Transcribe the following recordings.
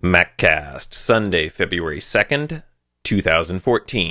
MacCast, Sunday, February 2nd, 2014.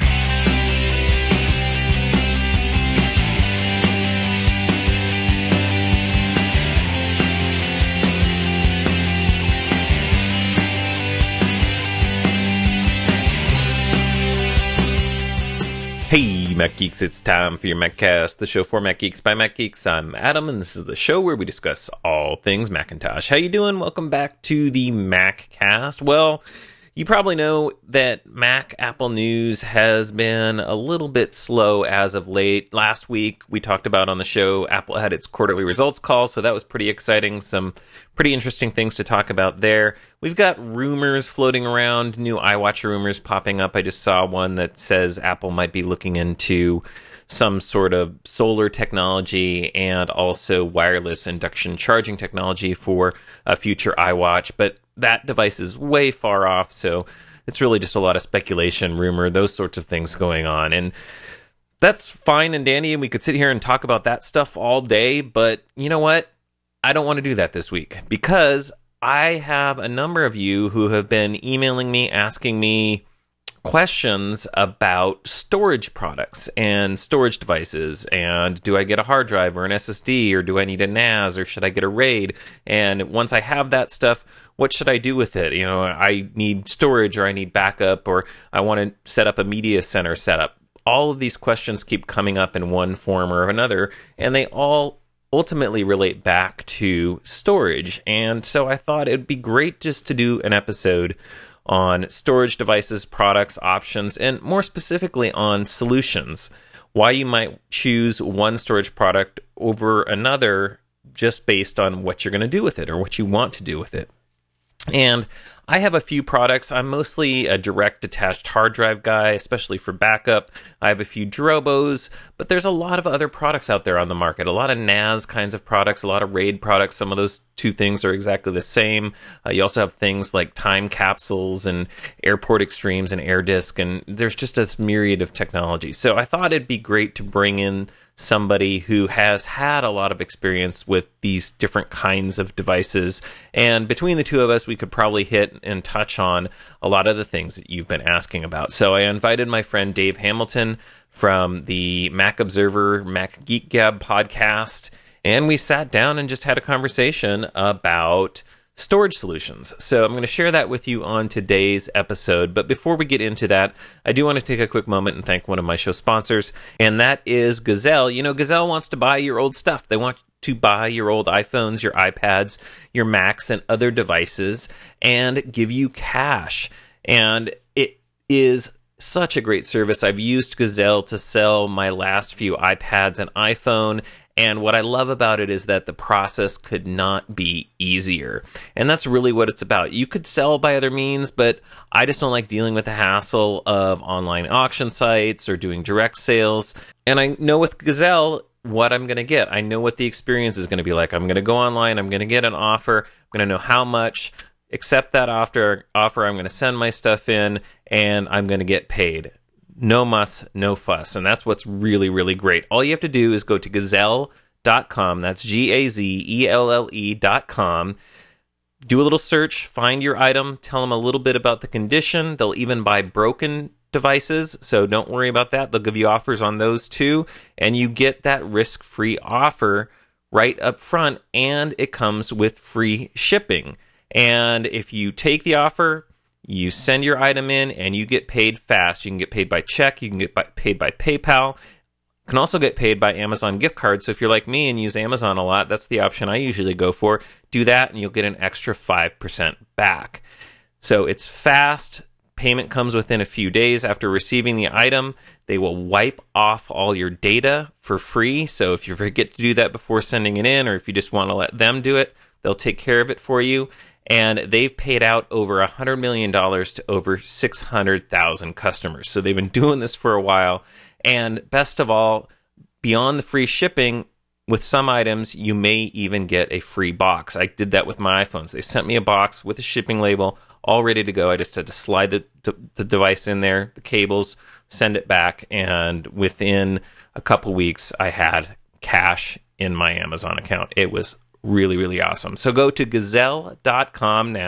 Hey, Mac Geeks, it's time for your MacCast, the show for Mac Geeks by Mac Geeks. I'm Adam, and this is the show where we discuss all things Macintosh. How you doing? Welcome back to the MacCast. Well, you probably know that Mac Apple news has been a little bit slow as of late. Last week, we talked about on the show, Apple had its quarterly results call, so that was pretty exciting. Some pretty interesting things to talk about there. We've got rumors floating around, new iWatch rumors popping up. I just saw one that says Apple might be looking into some sort of solar technology and also wireless induction charging technology for a future iWatch, but that device is way far off, so it's really just a lot of speculation, rumor, those sorts of things going on. And that's fine and dandy, and we could sit here and talk about that stuff all day, but you know what? I don't want to do that this week, because I have a number of you who have been emailing me, asking me questions about storage products and storage devices, and do I get a hard drive or an SSD, or do I need a NAS, or should I get a RAID? And once I have that stuff, what should I do with it? You know, I need storage, or I need backup, or I want to set up a media center setup. All of these questions keep coming up in one form or another, and they all ultimately relate back to storage. And so I thought it'd be great just to do an episode on storage devices, products, options, and more specifically on solutions. Why you might choose one storage product over another just based on what you're going to do with it or what you want to do with it. And I have a few products. I'm mostly a direct attached hard drive guy, especially for backup. I have a few Drobos, but there's a lot of other products out there on the market. A lot of NAS kinds of products, a lot of RAID products. Some of those two things are exactly the same. You also have things like time capsules and Airport Extremes and AirDisk, and there's just a myriad of technology. So I thought it'd be great to bring in somebody who has had a lot of experience with these different kinds of devices. And between the two of us, we could probably hit and touch on a lot of the things that you've been asking about. So I invited my friend Dave Hamilton from the Mac Observer, Mac Geek Gab podcast, and we sat down and just had a conversation about storage solutions. So I'm going to share that with you on today's episode. But before we get into that, I do want to take a quick moment and thank one of my show sponsors, and that is Gazelle. You know, Gazelle wants to buy your old stuff. They want to buy your old iPhones, your iPads, your Macs, and other devices and give you cash. And it is such a great service. I've used Gazelle to sell my last few iPads and iPhone, and what I love about it is that the process could not be easier. And that's really what it's about. You could sell by other means, but I just don't like dealing with the hassle of online auction sites or doing direct sales. And I know with Gazelle what I'm going to get. I know what the experience is going to be like. I'm going to go online, I'm going to get an offer, I'm going to know how much, accept that offer, I'm going to send my stuff in, and I'm going to get paid. No muss, no fuss. And that's what's really, really great. All you have to do is go to Gazelle.com. That's Gazelle.com. Do a little search, find your item, tell them a little bit about the condition. They'll even buy broken devices, so don't worry about that. They'll give you offers on those too. And you get that risk-free offer right up front, and it comes with free shipping. And if you take the offer, you send your item in, and you get paid fast. You can get paid by check. You can get paid by PayPal. You can also get paid by Amazon gift cards. So if you're like me and use Amazon a lot, that's the option I usually go for. Do that, and you'll get an extra 5% back. So it's fast. Payment comes within a few days after receiving the item. They will wipe off all your data for free. So if you forget to do that before sending it in, or if you just want to let them do it, they'll take care of it for you. And they've paid out over $100 million to over 600,000 customers. So they've been doing this for a while. And best of all, beyond the free shipping, with some items, you may even get a free box. I did that with my iPhones. They sent me a box with a shipping label, all ready to go. I just had to slide the device in there, the cables, send it back, and within a couple weeks, I had cash in my Amazon account. It was really, really awesome. So go to Gazelle.com now.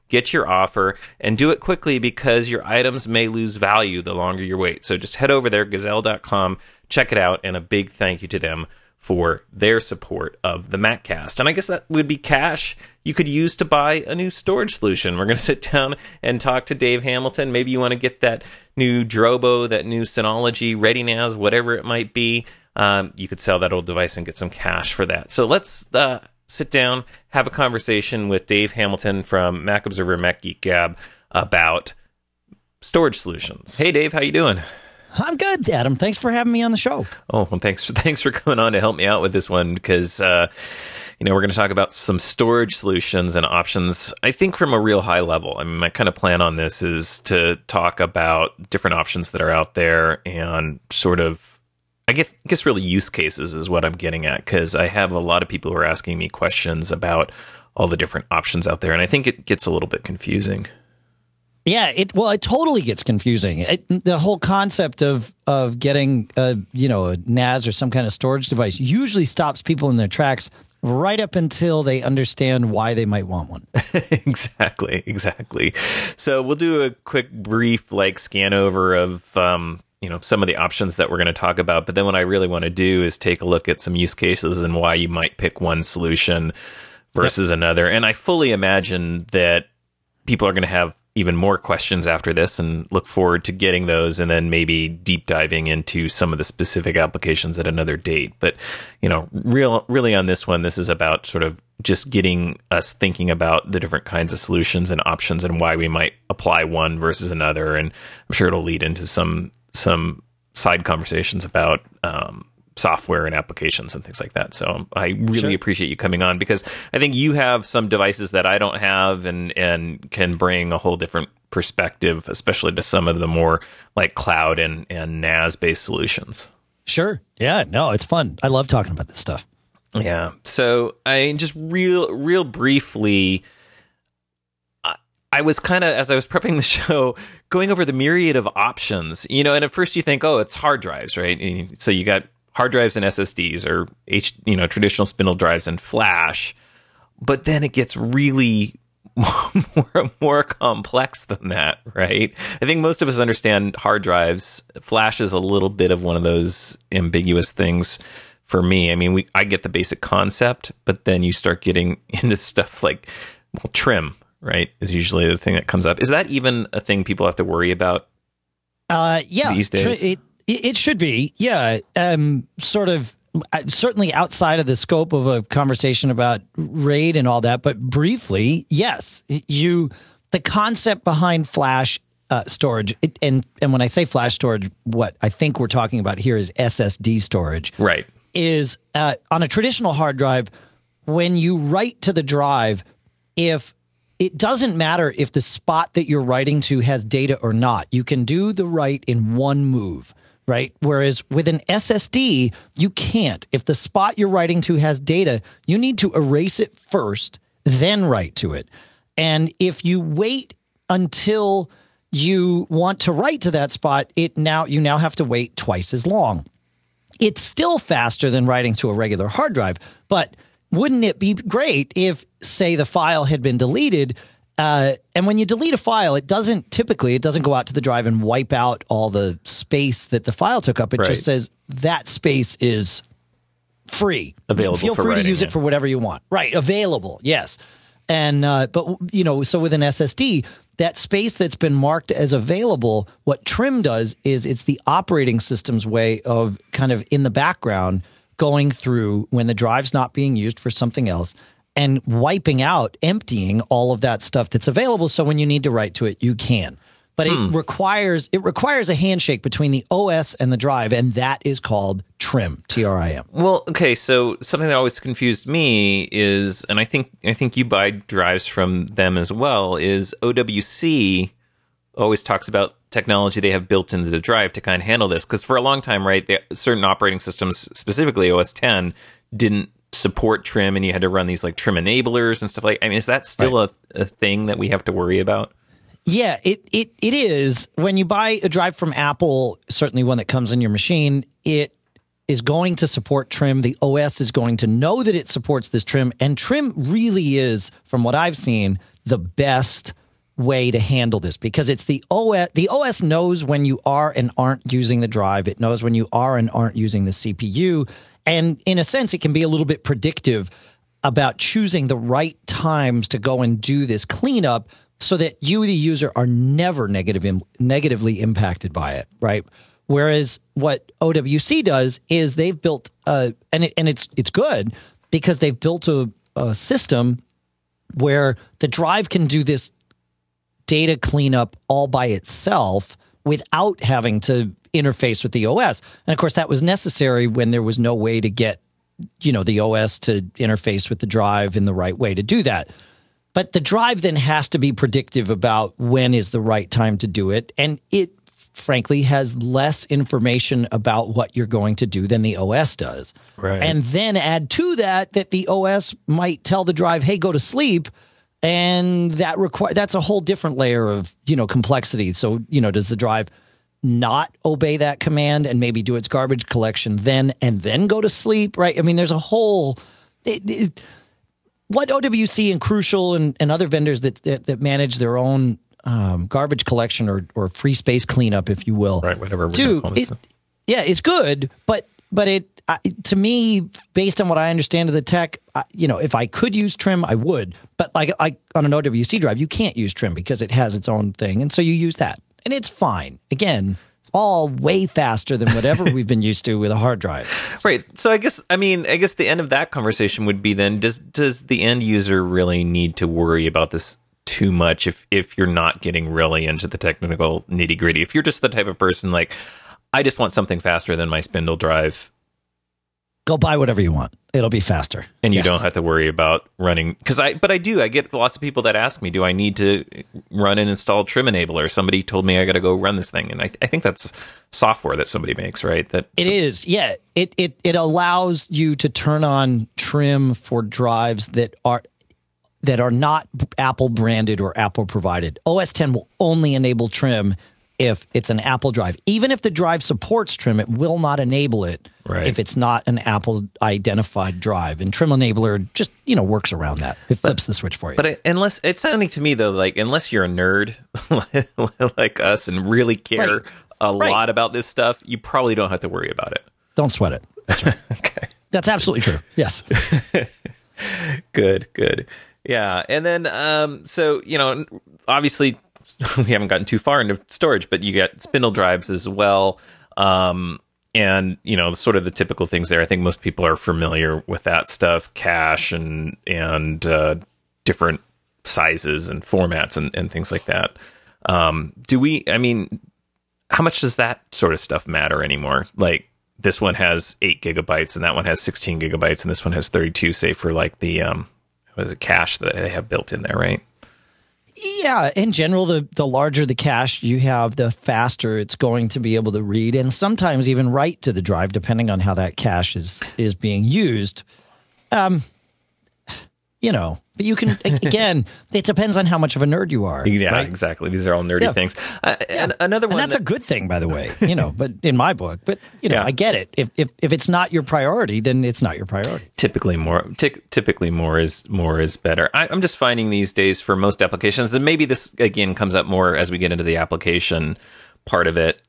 get your offer, and do it quickly because your items may lose value the longer you wait. So just head over there, Gazelle.com, check it out, and a big thank you to them for their support of the MacCast. And I guess that would be cash you could use to buy a new storage solution. We're going to sit down and talk to Dave Hamilton. Maybe you want to get that new Drobo, that new Synology, ReadyNAS, whatever it might be. You could sell that old device and get some cash for that. So let's sit down, have a conversation with Dave Hamilton from Mac Observer, Mac Geek Gab about storage solutions. Hey, Dave, how you doing? I'm good, Adam. Thanks for having me on the show. Oh, well, thanks for coming on to help me out with this one because, we're going to talk about some storage solutions and options, I think from a real high level. I mean, my kind of plan on this is to talk about different options that are out there and sort of, I guess really use cases is what I'm getting at, because I have a lot of people who are asking me questions about all the different options out there, and I think it gets a little bit confusing. Yeah, it totally gets confusing. The whole concept of getting a NAS or some kind of storage device usually stops people in their tracks right up until they understand why they might want one. Exactly. So we'll do a quick, brief scan over of some of the options that we're going to talk about. But then what I really want to do is take a look at some use cases and why you might pick one solution versus another. And I fully imagine that people are going to have even more questions after this and look forward to getting those and then maybe deep diving into some of the specific applications at another date. But, really on this one, this is about sort of just getting us thinking about the different kinds of solutions and options and why we might apply one versus another. And I'm sure it'll lead into some side conversations about software and applications and things like that. So I really appreciate you coming on because I think you have some devices that I don't have and can bring a whole different perspective, especially to some of the more cloud and NAS based solutions. Sure. Yeah, no, it's fun. I love talking about this stuff. Yeah. So I just real briefly, I was kind of, as I was prepping the show, going over the myriad of options, and at first you think, oh, it's hard drives, right? So you got hard drives and SSDs or traditional spindle drives and flash, but then it gets really more complex than that, right? I think most of us understand hard drives. Flash is a little bit of one of those ambiguous things for me. I mean, I get the basic concept, but then you start getting into stuff like trim, right? Is usually the thing that comes up. Is that even a thing people have to worry about? Yeah, these days. It should be, yeah. Sort of, certainly outside of the scope of a conversation about RAID and all that, but briefly, yes. The concept behind flash storage, and when I say flash storage, what I think we're talking about here is SSD storage. Right. Is on a traditional hard drive, when you write to the drive, if it doesn't matter if the spot that you're writing to has data or not, you can do the write in one move. Right. Whereas with an SSD, you can't. If the spot you're writing to has data, you need to erase it first, then write to it. And if you wait until you want to write to that spot, you now have to wait twice as long. It's still faster than writing to a regular hard drive, but wouldn't it be great if, say, the file had been deleted? And when you delete a file, it doesn't go out to the drive and wipe out all the space that the file took up. It just says that space is free. Available Feel for free writing, to use it for whatever you want. Right. Available. Yes. And, so with an SSD, that space that's been marked as available, what trim does is it's the operating system's way of kind of in the background going through when the drive's not being used for something else and wiping out, emptying all of that stuff that's available. So when you need to write to it, you can. But it requires a handshake between the OS and the drive, and that is called trim, TRIM. Well, okay, so something that always confused me is, and I think you buy drives from them as well, is OWC always talks about technology they have built into the drive to kind of handle this. Because for a long time, right, certain operating systems, specifically OS X, didn't support trim, and you had to run these trim enablers and stuff like. I mean, is that still a thing that we have to worry about? Yeah, it is. When you buy a drive from Apple, certainly one that comes in your machine, it is going to support trim. The OS is going to know that it supports this trim, and trim really is, from what I've seen, the best way to handle this, because it's the OS. The OS knows when you are and aren't using the drive. It knows when you are and aren't using the CPU. And in a sense, it can be a little bit predictive about choosing the right times to go and do this cleanup so that you, the user, are never negatively impacted by it, right? Whereas what OWC does is they've built, and it's good because they've built a system where the drive can do this data cleanup all by itself without having to interface with the OS. And of course, that was necessary when there was no way to get, the OS to interface with the drive in the right way to do that. But the drive then has to be predictive about when is the right time to do it. And it, frankly, has less information about what you're going to do than the OS does. Right. And then add to that the OS might tell the drive, hey, go to sleep. And that's a whole different layer of, complexity. So, does the drive not obey that command and maybe do its garbage collection and then go to sleep, right? I mean, there's a whole... what OWC and Crucial and other vendors that manage their own garbage collection or free space cleanup, if you will, right? Whatever. It's good, but it to me, based on what I understand of the tech, if I could use trim, I would. But like on an OWC drive, you can't use trim because it has its own thing, and so you use that, and it's fine. Again, all way faster than whatever we've been used to with a hard drive. Right. So I guess the end of that conversation would be then, does the end user really need to worry about this too much if you're not getting really into the technical nitty gritty? If you're just the type of person like, I just want something faster than my spindle drive, go buy whatever you want. It'll be faster. And you don't have to worry about running. I get lots of people that ask me, do I need to run and install Trim Enabler? Somebody told me I got to go run this thing. And I think that's software that somebody makes, right? Is. Yeah. It allows you to turn on trim for drives that are not Apple branded or Apple provided. OS X will only enable trim if it's an Apple drive. Even if the drive supports trim, it will not enable it if it's not an Apple identified drive. And Trim Enabler just, works around that. It flips the switch for you. But unless it's sounding to me though, like unless you're a nerd like us and really care a lot about this stuff, you probably don't have to worry about it. Don't sweat it. That's right. Okay. That's absolutely true. Yes. Good. Yeah. And then, so, obviously we haven't gotten too far into storage, but you get spindle drives as well. And, sort of the typical things there. I think most people are familiar with that stuff, cache and different sizes and formats and things like that. How much does that sort of stuff matter anymore? Like this one has 8 gigabytes and that one has 16 gigabytes and this one has 32, say for like the, cache that they have built in there, right? Yeah, in general, the larger the cache you have, the faster it's going to be able to read and sometimes even write to the drive, depending on how that cache is being used. But you can, again, it depends on how much of a nerd you are. Yeah, right? Exactly. These are all nerdy things. And another one, and that's a good thing, by the way. But in my book, I get it. If it's not your priority, then it's not your priority. Typically, more is better. I'm just finding these days for most applications, and maybe this again comes up more as we get into the application part of it.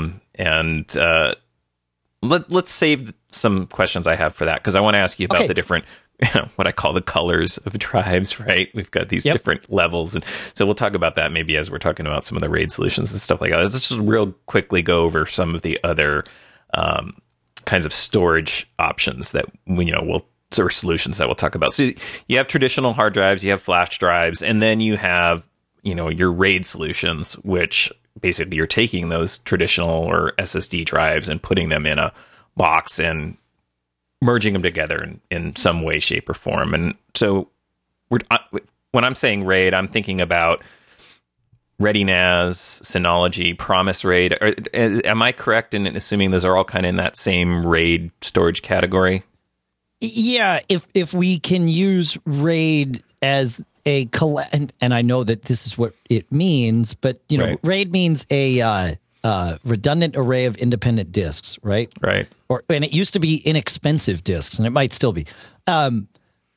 Let's save some questions I have for that because I want to ask you about the different. What I call the colors of drives, right? We've got these different levels. And so we'll talk about that maybe as we're talking about some of the RAID solutions and stuff like that. Let's just real quickly go over some of the other kinds of storage options that or solutions that we'll talk about. So you have traditional hard drives, you have flash drives, and then you have, your RAID solutions, which basically you're taking those traditional or SSD drives and putting them in a box and merging them together in some way, shape, or form. And so when I'm saying RAID, I'm thinking about ReadyNAS, Synology, Promise RAID. Am I correct in assuming those are all kind of in that same RAID storage category? Yeah, if we can use RAID as and I know that this is what it means, but RAID means a redundant array of independent disks, right? Right. And it used to be inexpensive disks, and it might still be. And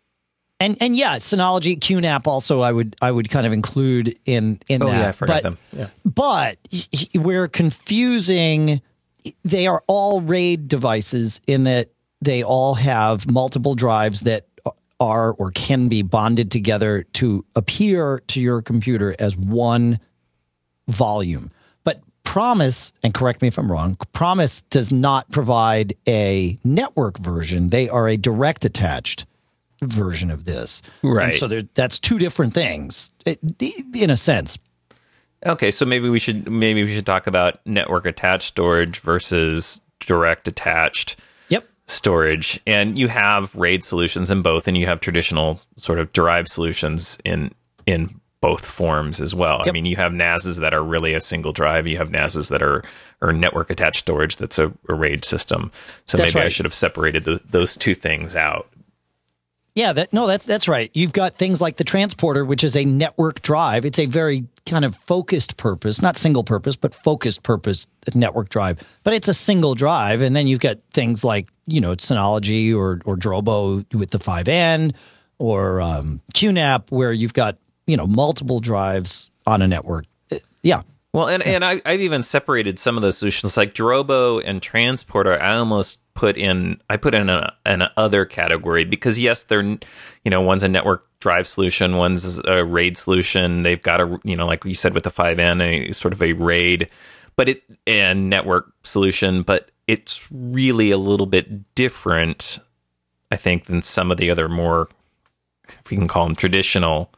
yeah, Synology, QNAP also I would kind of include in that. Yeah, I forgot them. Yeah. But we're confusing. They are all RAID devices in that they all have multiple drives that are or can be bonded together to appear to your computer as one volume. But Promise, and correct me if I'm wrong, Promise does not provide a network version. They are a direct attached version of this. Right. And so that's two different things in a sense. Okay, so maybe we should talk about network attached storage versus direct attached storage. And you have RAID solutions in both, and you have traditional sort of derived solutions in both forms as well. I mean, you have NASs that are really a single drive. You have NASs that are network attached storage that's a RAID system. So maybe I should have separated those two things out. Yeah, that's right. You've got things like the transporter, which is a network drive. It's a very kind of focused purpose, not single purpose, but focused purpose network drive. But it's a single drive. And then you've got things like, Synology or Drobo with the 5N or QNAP, where you've got, multiple drives on a network. Yeah. Well, and I've even separated some of those solutions, like Drobo and Transporter. I almost put in an other category because yes, they're one's a network drive solution, one's a RAID solution. They've got a like you said with the 5N, a sort of a RAID, and network solution, but it's really a little bit different, I think, than some of the other more, if we can call them traditional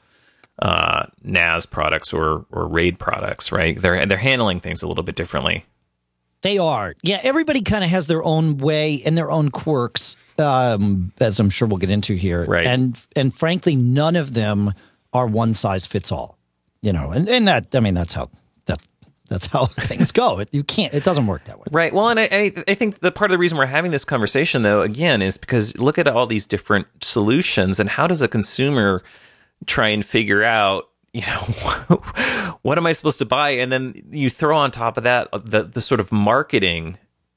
NAS products or RAID products, right? They're handling things a little bit differently. They are. Yeah, everybody kind of has their own way and their own quirks, as I'm sure we'll get into here. Right. And frankly, none of them are one size fits all. And that, I mean, that's how things go. It doesn't work that way. Right. Well, and I think the part of the reason we're having this conversation, though, again, is because look at all these different solutions and how does a consumer try and figure out, what am I supposed to buy? And then you throw on top of that the sort of marketing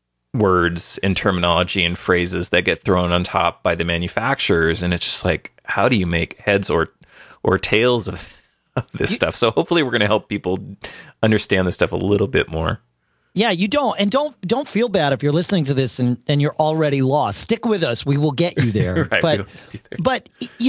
words and terminology and phrases that get thrown on top by the manufacturers. And it's just like, how do you make heads or tails of this stuff? So hopefully we're going to help people understand this stuff a little bit more. Yeah, you don't. And don't feel bad if you're listening to this and you're already lost. Stick with us. We will get you there. Right, but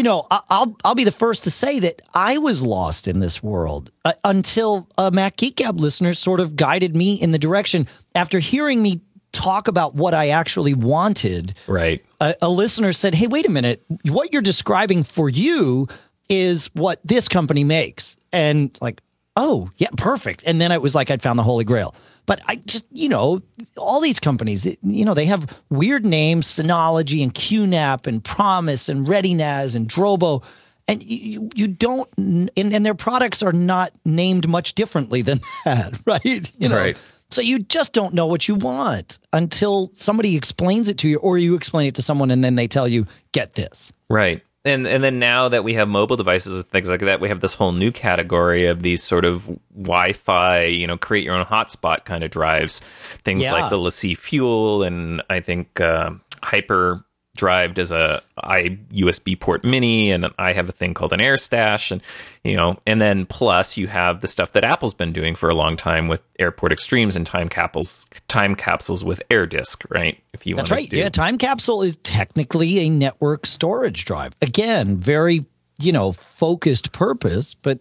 I'll be the first to say that I was lost in this world until Mac Geek Gab listeners sort of guided me in the direction. After hearing me talk about what I actually wanted, right? A listener said, "Hey, wait a minute. What you're describing for you is what this company makes." And like, oh, yeah, perfect. And then it was like I'd found the Holy Grail. But I just, all these companies, they have weird names, Synology and QNAP and Promise and ReadyNAS and Drobo. And you don't, and their products are not named much differently than that, right? Right. So you just don't know what you want until somebody explains it to you, or you explain it to someone and then they tell you, get this. Right. And then now that we have mobile devices and things like that, we have this whole new category of these sort of Wi-Fi, create your own hotspot kind of drives. Things like the LaCie Fuel, and I think Hyper Drive does a USB port mini, and I have a thing called an AirStash, and then plus you have the stuff that Apple's been doing for a long time with Airport Extremes and time capsules with AirDisk, right? If you That's right. Yeah, Time Capsule is technically a network storage drive. Again, very, focused purpose, but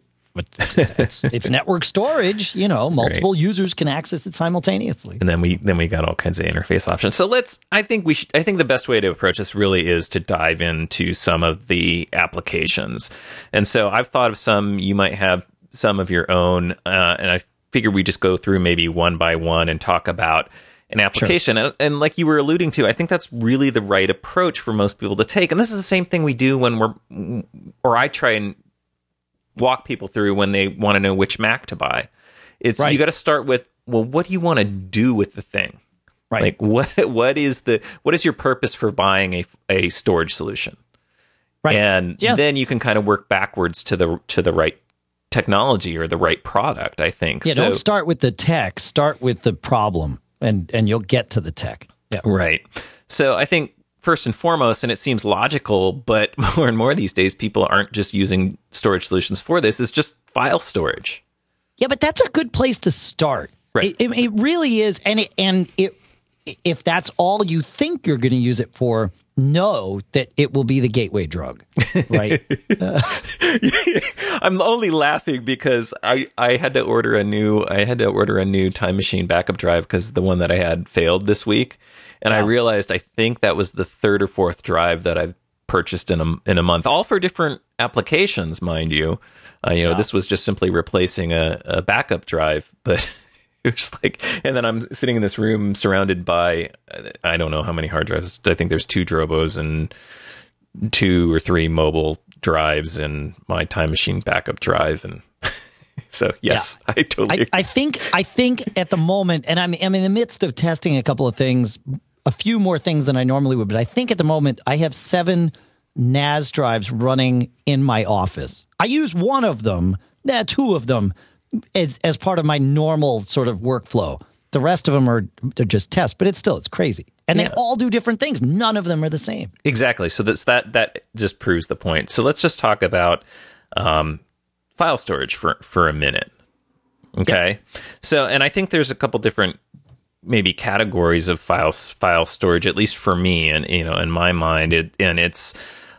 it's network storage, multiple users can access it simultaneously. And then we got all kinds of interface options. So I think the best way to approach this really is to dive into some of the applications. And so I've thought of some, you might have some of your own, and I figure we just go through maybe one by one and talk about an application. Sure. And like you were alluding to, I think that's really the right approach for most people to take. And this is the same thing we do when I try and walk people through when they want to know which Mac to buy. It's right. You got to start with, well, what do you want to do with the thing? Right. Like what is your purpose for buying a storage solution? Right. And then you can kind of work backwards to the right technology or the right product, I think. Yeah, don't start with the tech, start with the problem, and you'll get to the tech. Yeah. Right. So I think first and foremost, and it seems logical, but more and more these days, people aren't just using storage solutions for this, it's just file storage. Yeah, but that's a good place to start. Right. It really is. If that's all you think you're going to use it for, know that it will be the gateway drug, right? I'm only laughing because I had to order a new Time Machine backup drive because the one that I had failed this week, and I realized I think that was the third or fourth drive that I've purchased in a month, all for different applications, mind you. This was just simply replacing a backup drive, but. It was like, and then I'm sitting in this room surrounded by, I don't know how many hard drives. I think there's 2 Drobos and 2 or 3 mobile drives and my Time Machine backup drive. And so, yes, yeah. I totally. I think at the moment, and I'm in the midst of testing a couple of things, a few more things than I normally would, but I think at the moment I have 7 NAS drives running in my office. I use one of them, 2 of them. As part of my normal sort of workflow. The rest of them they're just tests, but it's crazy. And they all do different things. None of them are the same. Exactly. So that just proves the point. So let's just talk about file storage for a minute. Okay. Yeah. So, and I think there's a couple different maybe categories of file storage, at least for me, and in my mind, it's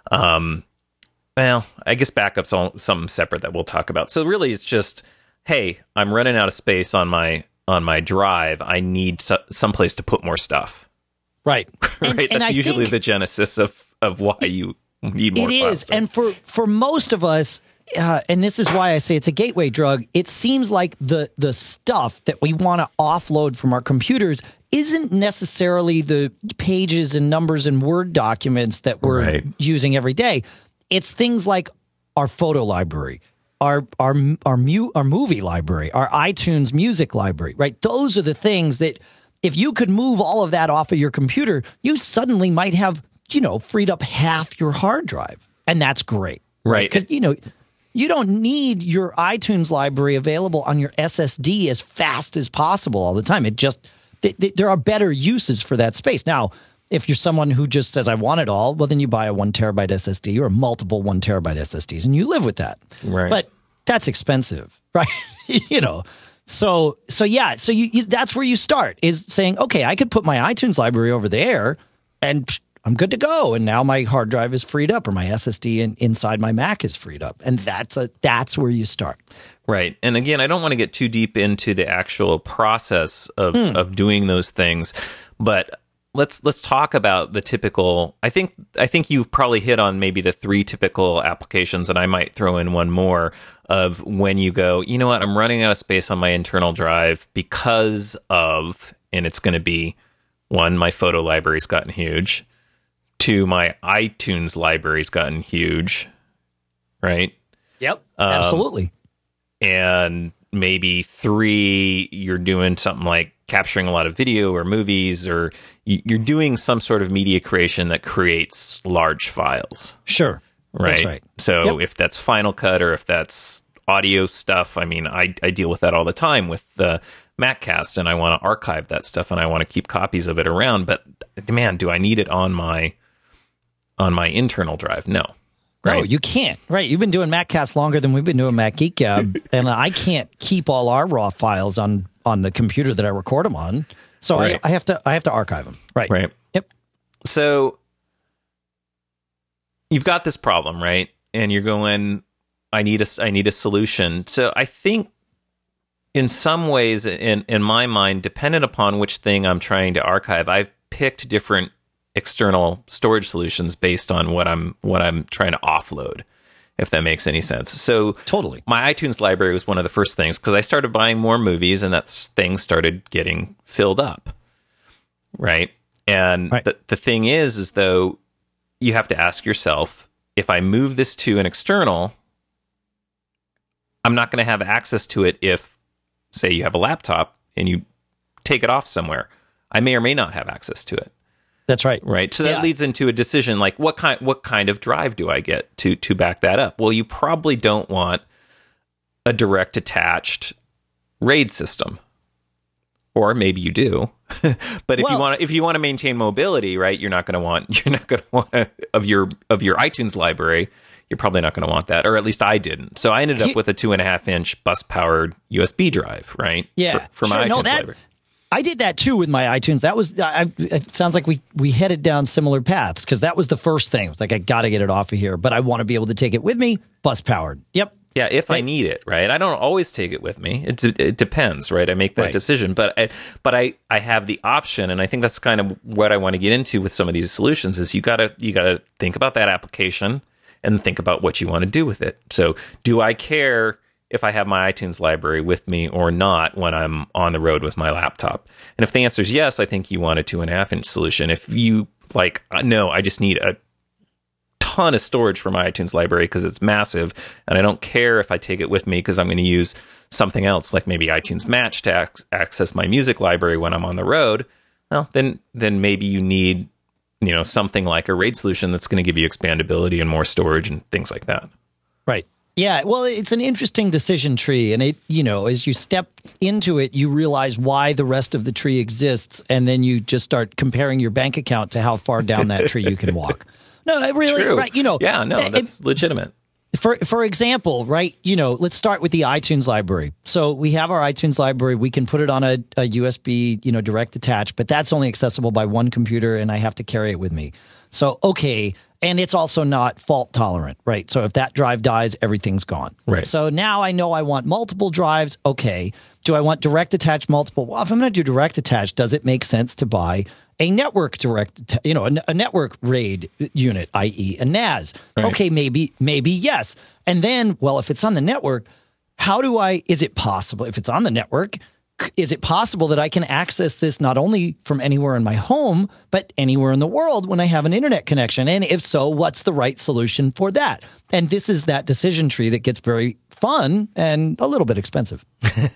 well, I guess backup's something separate that we'll talk about. So really, it's just, hey, I'm running out of space on my drive. I need some place to put more stuff. Right. Right. That's usually the genesis of why you need more. It is. Stuff. And for most of us, and this is why I say it's a gateway drug, it seems like the stuff that we want to offload from our computers isn't necessarily the pages and numbers and Word documents that we're using every day. It's things like our photo library, our movie library, our iTunes music library, right? Those are the things that if you could move all of that off of your computer, you suddenly might have, freed up half your hard drive. And that's great. Right. Because, you don't need your iTunes library available on your SSD as fast as possible all the time. It just, there are better uses for that space. Now, if you're someone who just says, I want it all, well, then you buy a 1 terabyte SSD or multiple 1 terabyte SSDs and you live with that. Right. But that's expensive, right? So you that's where you start, is saying, okay, I could put my iTunes library over there and I'm good to go. And now my hard drive is freed up, or my SSD inside my Mac is freed up. And that's where you start. Right. And again, I don't want to get too deep into the actual process of doing those things, but let's talk about the typical. I think you've probably hit on maybe the 3 typical applications, and I might throw in one more of when you go, you know what, I'm running out of space on my internal drive because of, and it's going to be 1, my photo library's gotten huge. 2, my iTunes library's gotten huge. Right? Yep. Absolutely. And maybe 3, you're doing something like capturing a lot of video or movies, or you're doing some sort of media creation that creates large files. Sure. Right. That's right. So if that's Final Cut or if that's audio stuff, I mean, I deal with that all the time with the MacCast, and I want to archive that stuff and I want to keep copies of it around. But man, do I need it on my internal drive? No. Right. No, you can't. Right. You've been doing MacCast longer than we've been doing Mac Geek Gab, and I can't keep all our raw files on the computer that I record them on. So I have to archive them. Right. Right. Yep. So you've got this problem, right? And you're going, I need a solution. So I think in some ways, in my mind, dependent upon which thing I'm trying to archive, I've picked different external storage solutions based on what I'm trying to offload, if that makes any sense. So totally, my iTunes library was one of the first things, because I started buying more movies and that thing started getting filled up. Right. And the thing is though, you have to ask yourself, if I move this to an external, I'm not going to have access to it. If, say, you have a laptop and you take it off somewhere, I may or may not have access to it. That's right. Right. So that leads into a decision like, what kind of drive do I get to back that up? Well, you probably don't want a direct attached RAID system. Or maybe you do, but if you want to maintain mobility, right? You're not going to want of your iTunes library. You're probably not going to want that, or at least I didn't. So I ended up with a 2.5-inch bus powered USB drive, right? Yeah, for my iTunes library. I did that too with my iTunes. That was it sounds like we headed down similar paths, because that was the first thing. It was like, I got to get it off of here, but I want to be able to take it with me, bus powered. Yep. Yeah, if I need it, right? I don't always take it with me. It depends, right? I make that decision, but I have the option, and I think that's kind of what I want to get into with some of these solutions. Is you gotta think about that application and think about what you want to do with it. So, do I care if I have my iTunes library with me or not when I'm on the road with my laptop? And if the answer is yes, I think you want a 2.5-inch solution. If you no, I just need a ton of storage for my iTunes library because it's massive, and I don't care if I take it with me because I'm going to use something else, like maybe iTunes Match, to access my music library when I'm on the road. Well, then maybe you need, something like a RAID solution that's going to give you expandability and more storage and things like that. Right. Yeah. Well, it's an interesting decision tree, and as you step into it, you realize why the rest of the tree exists, and then you just start comparing your bank account to how far down that tree you can walk. No, really, True. right? Yeah, no, that's legitimate. For example, right? Let's start with the iTunes library. So we have our iTunes library. We can put it on a USB, direct attach, but that's only accessible by one computer, and I have to carry it with me. So okay, and it's also not fault tolerant, right? So if that drive dies, everything's gone. Right. So now I know I want multiple drives. Okay, do I want direct attach multiple? Well, if I'm going to do direct attach, does it make sense to buy a network a network RAID unit, i.e. a NAS? Right. Okay, maybe yes. And then, well, if it's on the network, is it possible, if it's on the network, is it possible that I can access this not only from anywhere in my home, but anywhere in the world when I have an internet connection? And if so, what's the right solution for that? And this is that decision tree that gets very fun and a little bit expensive.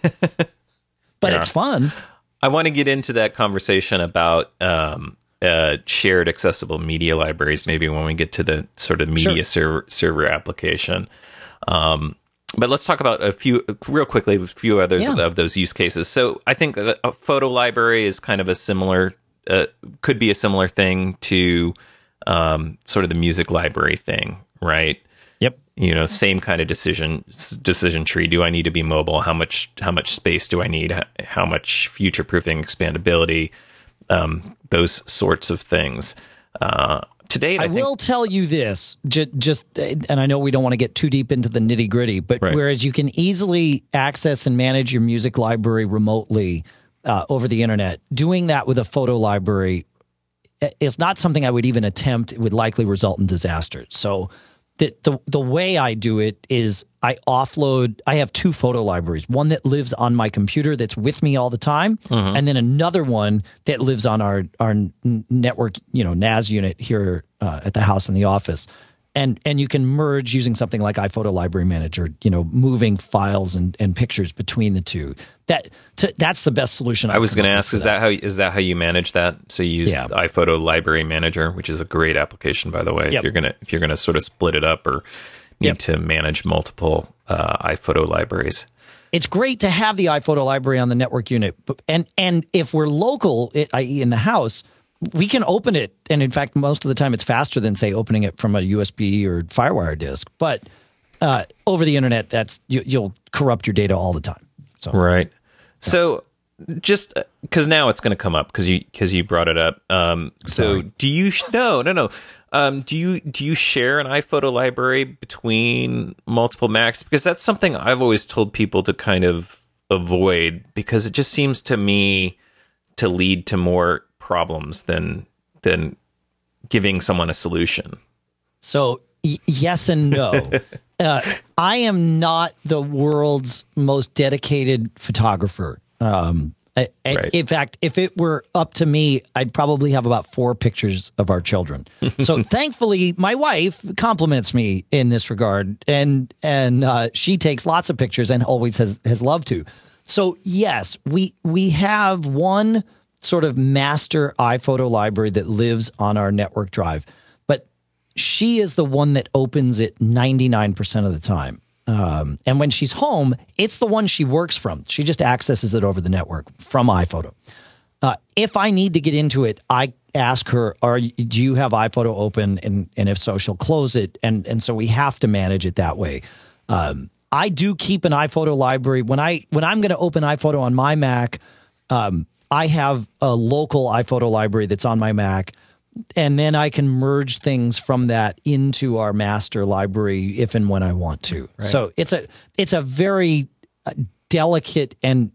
But it's fun. I want to get into that conversation about shared accessible media libraries, maybe when we get to the sort of media server application. But let's talk about a few others of those use cases. So I think that a photo library is kind of a similar, could be a similar thing to sort of the music library thing, right? Yep. Same kind of decision tree. Do I need to be mobile? How much space do I need? How much future proofing, expandability, those sorts of things. Today, I will tell you this, and I know we don't want to get too deep into the nitty gritty, but whereas you can easily access and manage your music library remotely over the internet, doing that with a photo library is not something I would even attempt. It would likely result in disaster. So the way I do it is I have two photo libraries, one that lives on my computer that's with me all the time, and then another one that lives on our network, NAS unit here at the house in the office. And you can merge using something like iPhoto Library Manager, moving files and pictures between the two. That's the best solution. I was going to ask, is that how you manage that? So you use the iPhoto Library Manager, which is a great application, by the way. Yep. If you're gonna sort of split it up or need to manage multiple iPhoto libraries. It's great to have the iPhoto library on the network unit, and if we're local, i.e. in the house, we can open it, and in fact, most of the time it's faster than, say, opening it from a USB or FireWire disk. But over the internet, you'll corrupt your data all the time. So. Right. So just because now it's going to come up because you brought it up. So do you no? Do you share an iPhoto library between multiple Macs? Because that's something I've always told people to kind of avoid, because it just seems to me to lead to more problems than giving someone a solution. So yes and no. I am not the world's most dedicated photographer. Right. In fact, if it were up to me, I'd probably have about 4 pictures of our children. So thankfully, my wife compliments me in this regard, and she takes lots of pictures and always has loved to. So yes, we have one sort of master iPhoto library that lives on our network drive, but she is the one that opens it 99% of the time. And when she's home, it's the one she works from. She just accesses it over the network from iPhoto. If I need to get into it, I ask her, do you have iPhoto open? And if so, she'll close it. And so we have to manage it that way. I do keep an iPhoto library. When I'm going to open iPhoto on my Mac, I have a local iPhoto library that's on my Mac. And then I can merge things from that into our master library if and when I want to. Right. So it's a very delicate and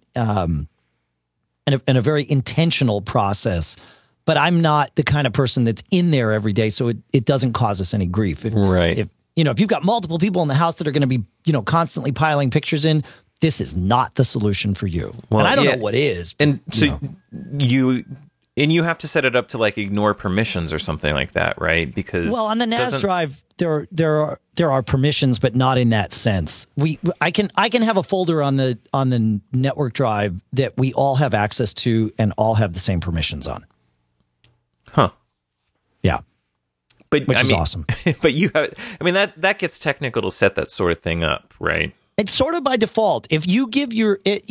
a very intentional process. But I'm not the kind of person that's in there every day, so it doesn't cause us any grief. If you've got multiple people in the house that are going to be constantly piling pictures in, this is not the solution for you. Well, and I don't know what is. And so you have to set it up to like ignore permissions or something like that, right? Because on the NAS drive there are permissions, but not in that sense. I can have a folder on the network drive that we all have access to and all have the same permissions on. Huh. Yeah. Which is awesome. But that gets technical to set that sort of thing up, right? It's sort of by default. If you give you could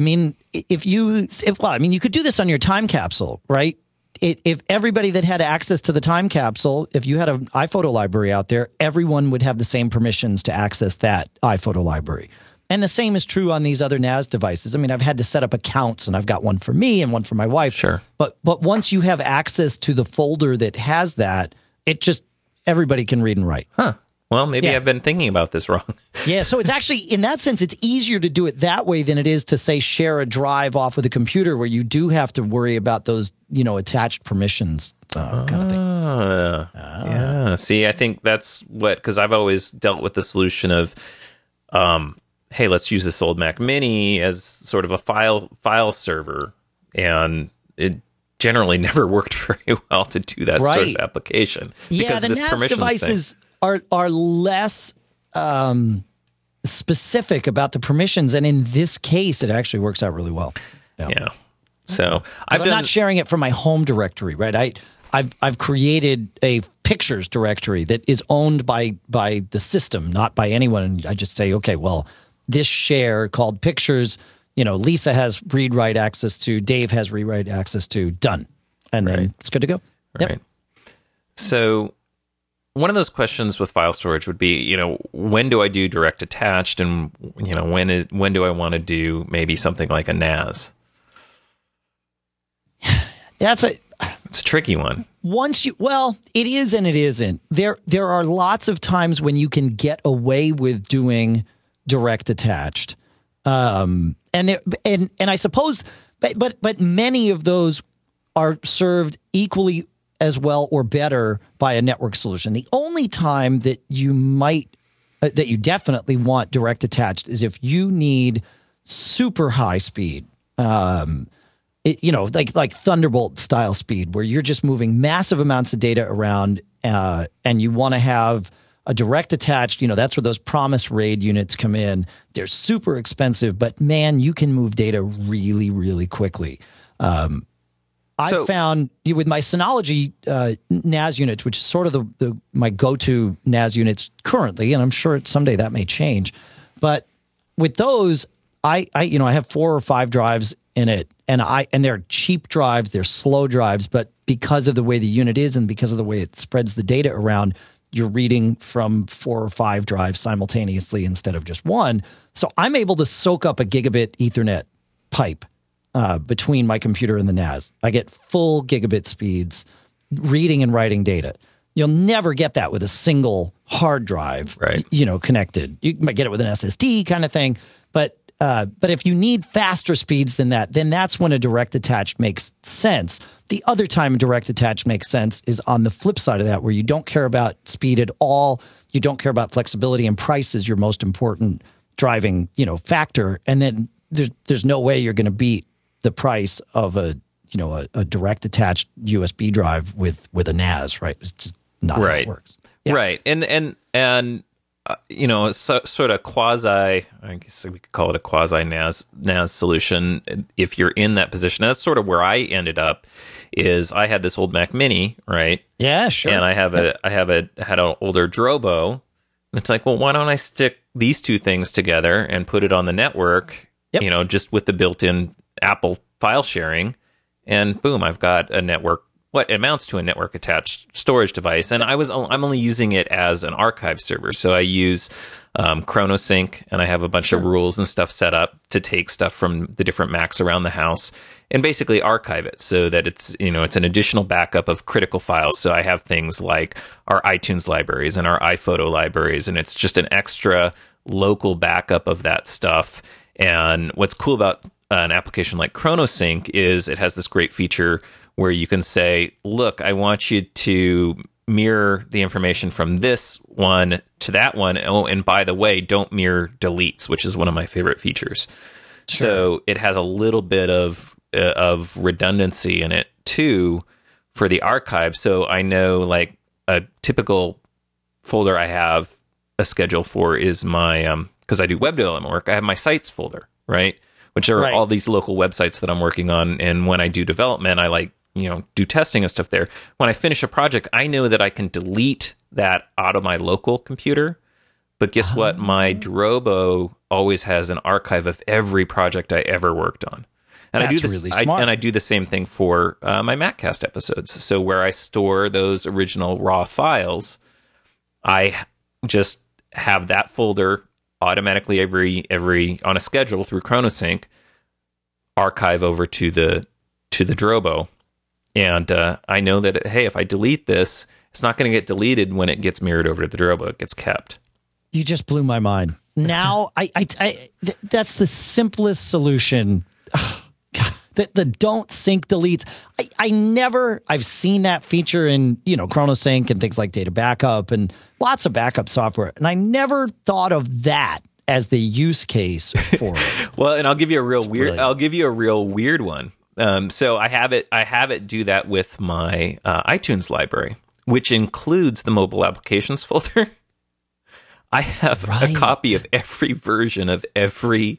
do this on your time capsule, right? If everybody that had access to the time capsule, if you had an iPhoto library out there, everyone would have the same permissions to access that iPhoto library. And the same is true on these other NAS devices. I mean, I've had to set up accounts, and I've got one for me and one for my wife. Sure. But once you have access to the folder that has that, everybody can read and write. Huh. Well, maybe I've been thinking about this wrong. Yeah, so it's actually, in that sense, it's easier to do it that way than it is to, say, share a drive off of the computer where you do have to worry about those, attached permissions kind of thing. Yeah. See, I think that's because I've always dealt with the solution of, hey, let's use this old Mac Mini as sort of a file server, and it generally never worked very well to do that sort of application. Yeah, the NAS devices are less specific about the permissions, and in this case, it actually works out really well. Yeah. So I'm not sharing it from my home directory, right? I've created a pictures directory that is owned by the system, not by anyone. And I just say, okay, well, this share called pictures, Lisa has read-write access to, Dave has read-write access to, done. And then it's good to go. Right. Yep. So one of those questions with file storage would be, when do I do direct attached, and when do I want to do maybe something like a NAS? It's a tricky one. It is and it isn't. There are lots of times when you can get away with doing direct attached, and I suppose, but many of those are served equally as well or better by a network solution. The only time that you definitely want direct attached is if you need super high speed, like Thunderbolt style speed, where you're just moving massive amounts of data around, and you want to have a direct attached. That's where those Promise RAID units come in. They're super expensive, but man, you can move data really, really quickly. I found with my Synology NAS units, which is sort of my go-to NAS units currently, and I'm sure someday that may change. But with those, I have 4 or 5 drives in it, and they're cheap drives, they're slow drives, but because of the way the unit is and because of the way it spreads the data around, you're reading from 4 or 5 drives simultaneously instead of just one. So I'm able to soak up a gigabit Ethernet pipe between my computer and the NAS. I get full gigabit speeds reading and writing data. You'll never get that with a single hard drive, right? Connected. You might get it with an SSD kind of thing, but if you need faster speeds than that, then that's when a direct attached makes sense. The other time direct attached makes sense is on the flip side of that, where you don't care about speed at all. You don't care about flexibility, and price is your most important driving, factor. And then there's no way you're going to beat the price of a direct attached USB drive with a NAS, right? It's just not how it works. Yeah. Right. And sort of quasi, I guess we could call it a quasi NAS solution. If you're in that position, that's sort of where I ended up. Is I had this old Mac Mini, right? Yeah, sure. And I had an older Drobo It's like, well, why don't I stick these two things together and put it on the network, just with the built-in Apple file sharing, and boom, I've got a network, what amounts to a network attached storage device. And I'm only using it as an archive server. So I use ChronoSync, and I have a bunch of rules and stuff set up to take stuff from the different Macs around the house and basically archive it so that it's an additional backup of critical files. So I have things like our iTunes libraries and our iPhoto libraries, and it's just an extra local backup of that stuff. And what's cool about an application like ChronoSync is it has this great feature where you can say, look, I want you to mirror the information from this one to that one. Oh, and by the way, don't mirror deletes, which is one of my favorite features. Sure. So it has a little bit of redundancy in it too for the archive. So I know, like, a typical folder I have a schedule for is my, because I do web development work, I have my sites folder, right? Which are all these local websites that I'm working on. And when I do development, I do testing and stuff there. When I finish a project, I know that I can delete that out of my local computer. But guess what? My Drobo always has an archive of every project I ever worked on. And I do this, really smart. I do the same thing for my MacCast episodes. So where I store those original raw files, I just have that folder automatically every on a schedule through ChronoSync archive over to the Drobo. And I know that, hey, if I delete this, it's not going to get deleted when it gets mirrored over to the Drobo. It gets kept. You just blew my mind. Now, that's the simplest solution. Oh, God, the don't sync deletes. I've seen that feature in, ChronoSync and things like data backup and lots of backup software. And I never thought of that as the use case for it. Well, and I'll give you a real weird one. So I have it do that with my iTunes library, which includes the mobile applications folder. I have a copy of every version of every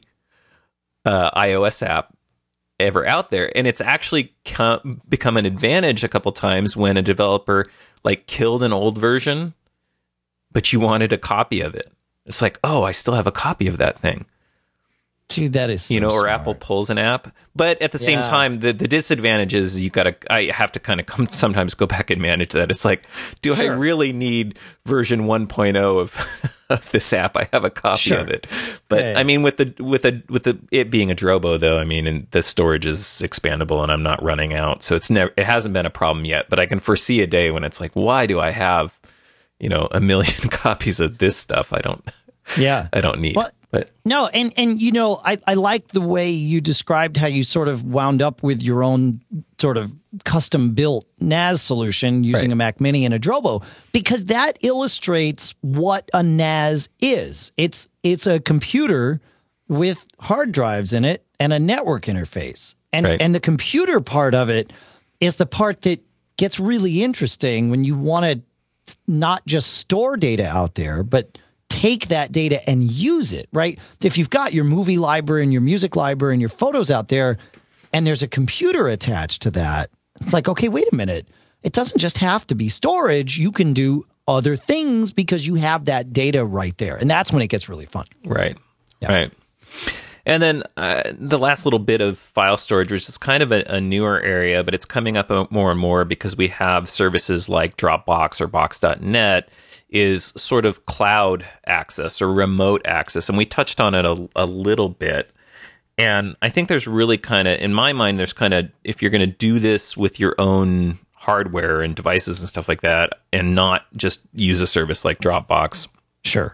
iOS app ever out there, and it's actually become an advantage a couple times when a developer killed an old version, but you wanted a copy of it. It's like, oh, I still have a copy of that thing. Dude, that is so or smart. Apple pulls an app, but at the same time, the disadvantage is I have to kind of sometimes go back and manage that. It's like, do I really need version 1.0 of this app? I have a copy of it, but I mean, with it being a Drobo though, I mean, and the storage is expandable, and I'm not running out, so it hasn't been a problem yet. But I can foresee a day when it's like, why do I have, a million copies of this stuff? I don't need. Well, but no, and I like the way you described how you sort of wound up with your own sort of custom built NAS solution using a Mac Mini and a Drobo, because that illustrates what a NAS is. It's a computer with hard drives in it and a network interface. And the computer part of it is the part that gets really interesting when you want to not just store data out there, but take that data and use it, right? If you've got your movie library and your music library and your photos out there, and there's a computer attached to that, it's like, okay, wait a minute. It doesn't just have to be storage. You can do other things because you have that data right there. And that's when it gets really fun. Right. Yeah. Right. And then the last little bit of file storage, which is kind of a newer area, but it's coming up more and more because we have services like Dropbox or Box.net, is sort of cloud access or remote access. And we touched on it a little bit. And I think there's really in my mind, there's if you're going to do this with your own hardware and devices and stuff like that, and not just use a service like Dropbox. Sure.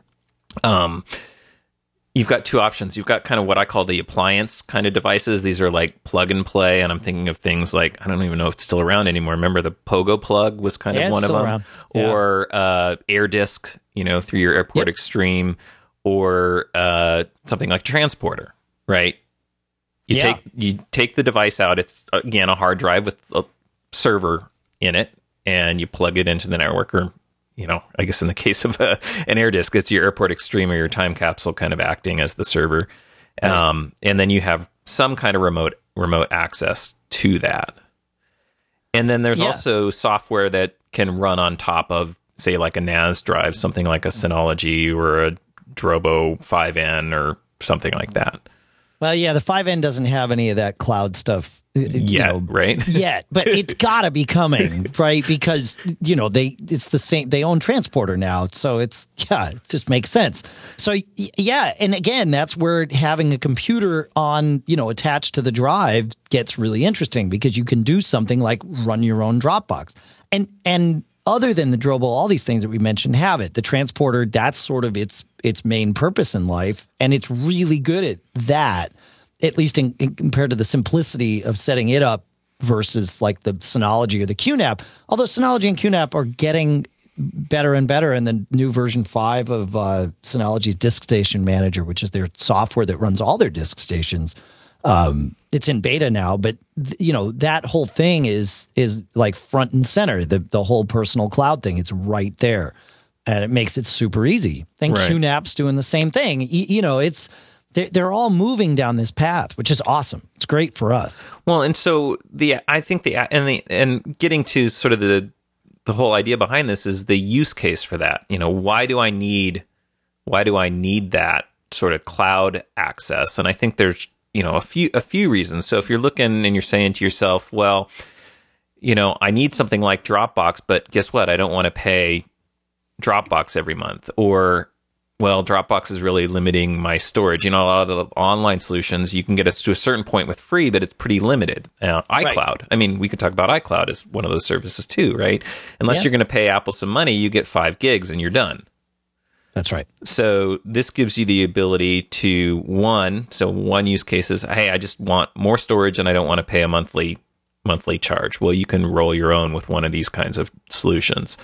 You've got two options. You've got kind of what I call the appliance kind of devices. These are like plug and play, and I'm thinking of things like, I don't even know if it's still around anymore. Remember the Pogo plug was kind of one of them, or AirDisk, through your Airport Extreme, or something like Transporter, right? You take the device out. It's again a hard drive with a server in it, and you plug it into the network, or I guess in the case of an AirDisk, it's your Airport Extreme or your time capsule kind of acting as the server. And then you have some kind of remote access to that. And then there's also software that can run on top of say like a NAS drive, something like a Synology or a Drobo 5N or something like that. Well, yeah, the 5N doesn't have any of that cloud stuff yet, right? Yet, but it's got to be coming, right? Because it's the same. They own Transporter now, so it just makes sense. So yeah, and again, that's where having a computer on attached to the drive gets really interesting, because you can do something like run your own Dropbox, and other than the Drobo, all these things that we mentioned have it. The Transporter, that's sort of its main purpose in life, and it's really good at that. At least in compared to the simplicity of setting it up versus like the Synology or the QNAP. Although Synology and QNAP are getting better and better, and the new version 5 of Synology's Disk Station Manager, which is their software that runs all their disk stations, it's in beta now. But that whole thing is like front and center. The whole personal cloud thing, it's right there, and it makes it super easy. I think QNAP's doing the same thing. They're all moving down this path, which is awesome. It's great for us. Well, and so I think and getting to sort of the whole idea behind this is the use case for that. Why do I need that sort of cloud access? And I think there's a few reasons. So if you're looking and you're saying to yourself, well, I need something like Dropbox, but guess what? I don't want to pay Dropbox every month, or well, Dropbox is really limiting my storage. A lot of the online solutions, you can get us to a certain point with free, but it's pretty limited. iCloud, right. I mean, we could talk about iCloud as one of those services too, right? Unless you're going to pay Apple some money, you get 5 gigs and you're done. That's right. So this gives you the ability to, one use case is, hey, I just want more storage and I don't want to pay a monthly charge. Well, you can roll your own with one of these kinds of solutions.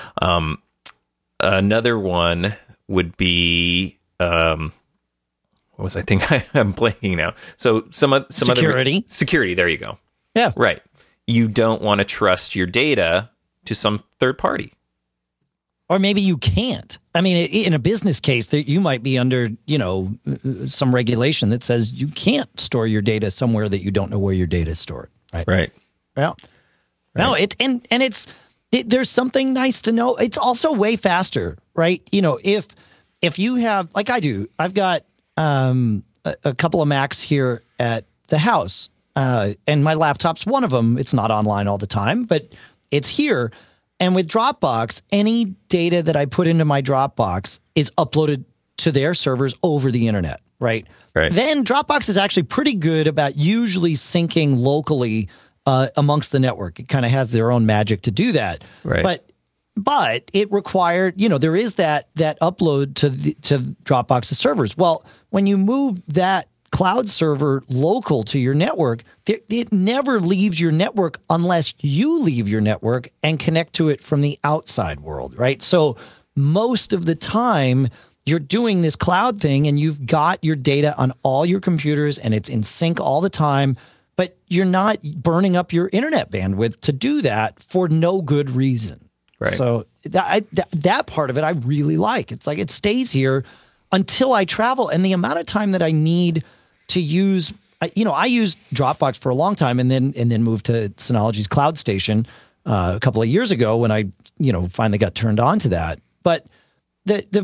Another one would be what was I think? I'm blanking now. So some security. Security. There you go. Yeah. Right. You don't want to trust your data to some third party. Or maybe you can't. I mean, in a business case, that you might be under, some regulation that says you can't store your data somewhere that you don't know where your data is stored. Right. Right. Well, no, there's something nice to know. It's also way faster, right? If you have, like I do, I've got a couple of Macs here at the house, and my laptop's one of them. It's not online all the time, but it's here. And with Dropbox, any data that I put into my Dropbox is uploaded to their servers over the internet, right? Right. Then Dropbox is actually pretty good about usually syncing locally amongst the network. It kind of has their own magic to do that. Right. But it required, there is that upload to Dropbox's servers. Well, when you move that cloud server local to your network, it never leaves your network unless you leave your network and connect to it from the outside world, right? So most of the time, you're doing this cloud thing and you've got your data on all your computers and it's in sync all the time, but you're not burning up your internet bandwidth to do that for no good reason. Right. So that part of it I really like. It's like it stays here until I travel, and the amount of time that I need to use, I used Dropbox for a long time, and then moved to Synology's Cloud Station a couple of years ago when I finally got turned on to that. But the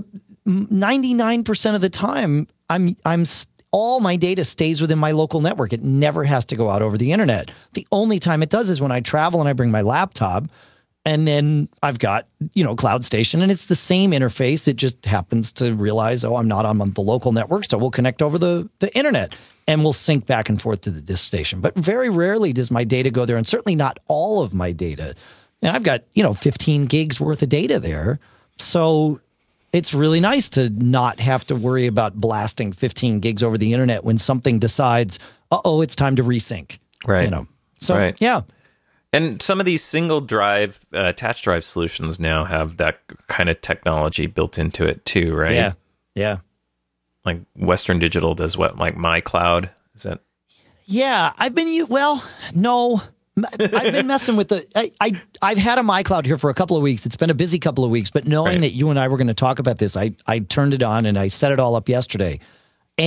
99% of the time, all my data stays within my local network. It never has to go out over the internet. The only time it does is when I travel and I bring my laptop. And then I've got, Cloud Station, and it's the same interface. It just happens to realize, I'm not on the local network, so we'll connect over the internet, and we'll sync back and forth to the disk station. But very rarely does my data go there, and certainly not all of my data. And I've got, 15 gigs worth of data there. So it's really nice to not have to worry about blasting 15 gigs over the internet when something decides, it's time to resync. Right. So, right. Yeah. And some of these single drive, attached drive solutions now have that kind of technology built into it too, right? Yeah, yeah. Like Western Digital does what? Like MyCloud? Is that? Yeah, I've been messing with I've had a MyCloud here for a couple of weeks. It's been a busy couple of weeks, but knowing that you and I were going to talk about this, I turned it on and I set it all up yesterday. And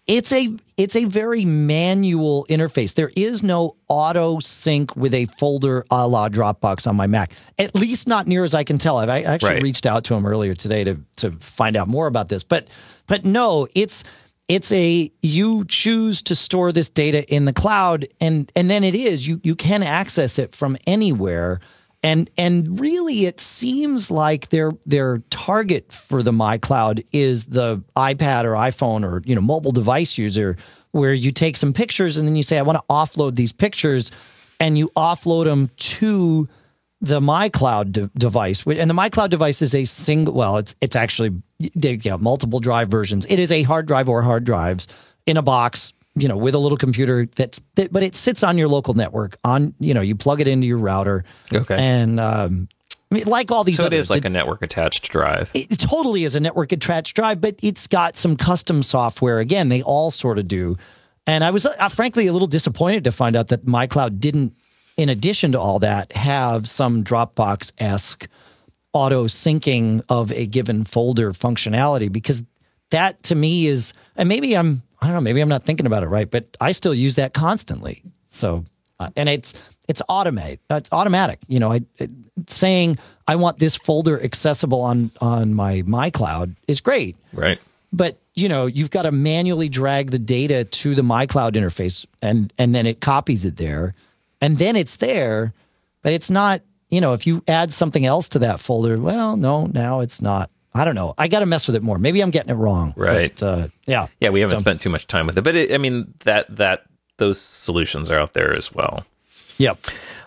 it's a very manual interface. There is no auto sync with a folder a la Dropbox on my Mac, at least not near as I can tell. I actually reached out to him earlier today to find out more about this, but no, it's you choose to store this data in the cloud, and then you can access it from anywhere. And really, it seems like their target for the MyCloud is the iPad or iPhone or mobile device user, where you take some pictures and then you say, I want to offload these pictures, and you offload them to the MyCloud device. And the MyCloud device is a single. Well, it's actually they have multiple drive versions. It is a hard drive or hard drives in a box, with a little computer but it sits on your local network. You plug it into your router. Okay. And like all these, so others, it is like a network attached drive. It totally is a network attached drive, but it's got some custom software. Again, they all sort of do. And I was frankly a little disappointed to find out that MyCloud didn't, in addition to all that, have some Dropbox-esque auto syncing of a given folder functionality, because that to me is, and maybe I'm not thinking about it right, but I still use that constantly. So, and it's automatic. Saying I want this folder accessible on my MyCloud is great. Right. But you've got to manually drag the data to the MyCloud interface, and then it copies it there, and then it's there, but it's not. If you add something else to that folder, well, no, now it's not. I don't know. I got to mess with it more. Maybe I'm getting it wrong. Right. But, yeah. Yeah, we haven't spent too much time with it. But that those solutions are out there as well. Yep.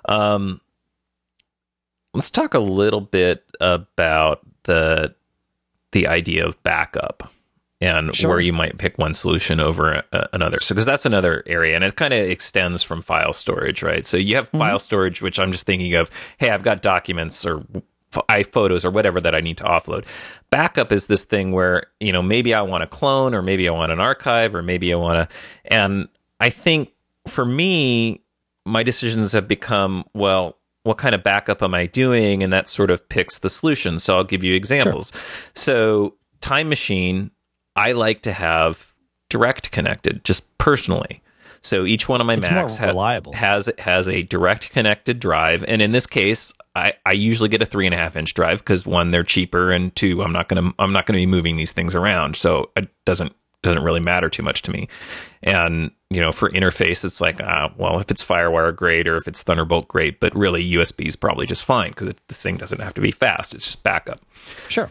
Let's talk a little bit about the idea of backup and where you might pick one solution over another. So, because that's another area, and it kind of extends from file storage, right? So you have file storage, which I'm just thinking of, hey, I've got documents or iPhotos or whatever that I need to offload. Backup is this thing where, maybe I want to clone, or maybe I want an archive, or maybe I want to, and I think for me, my decisions have become, well, what kind of backup am I doing? And that sort of picks the solution. So I'll give you examples. Sure. So Time Machine, I like to have direct connected, just personally. So each one of my Macs has a direct connected drive, and in this case, I usually get a 3.5-inch drive because one, they're cheaper, and two, I'm not gonna be moving these things around, so it doesn't really matter too much to me. And for interface, it's like, well, if it's FireWire, great, or if it's Thunderbolt, great, but really USB is probably just fine because this thing doesn't have to be fast; it's just backup. Sure.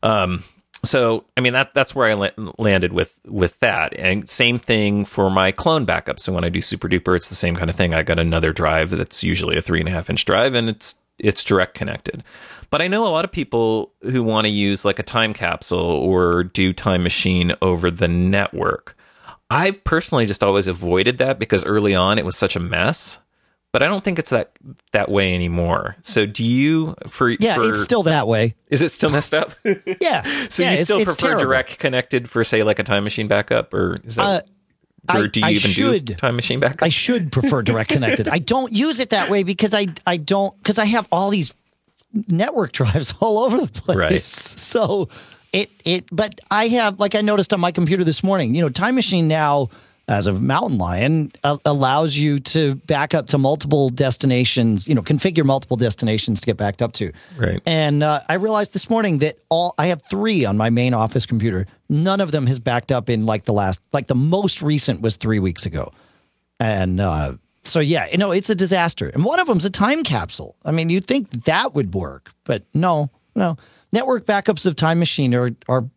So, that's where I landed with that. And same thing for my clone backup. So when I do Super Duper, it's the same kind of thing. I got another drive that's usually a 3.5-inch drive, and it's direct connected. But I know a lot of people who want to use like a time capsule or do Time Machine over the network. I've personally just always avoided that because early on it was such a mess. But I don't think it's that way anymore. So do you it's still that way. Is it still messed up? Yeah. So you still prefer direct connected for, say, like a Time Machine backup, or is that or do you even do Time Machine backup? I should prefer direct connected. I don't use it that way because I have all these network drives all over the place. Right. So but I have, like I noticed on my computer this morning, Time Machine now, as of Mountain Lion, allows you to back up to multiple destinations, configure multiple destinations to get backed up to. Right. And I realized this morning that I have 3 on my main office computer. None of them has backed up in the most recent was 3 weeks ago. And so, yeah, it's a disaster. And one of them's a time capsule. I mean, you'd think that would work, but no. Network backups of Time Machine are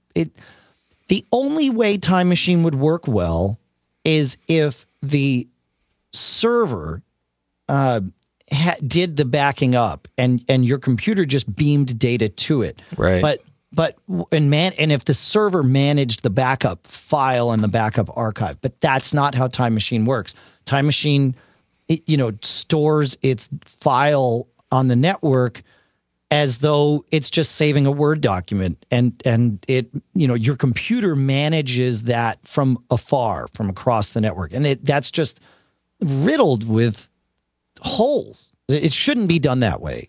the only way Time Machine would work well is if the server did the backing up and your computer just beamed data to it. Right. And if the server managed the backup file and the backup archive, but that's not how Time Machine works. Time Machine, stores its file on the network as though it's just saving a Word document, and it, your computer manages that from afar, from across the network, and that's just riddled with holes. It shouldn't be done that way,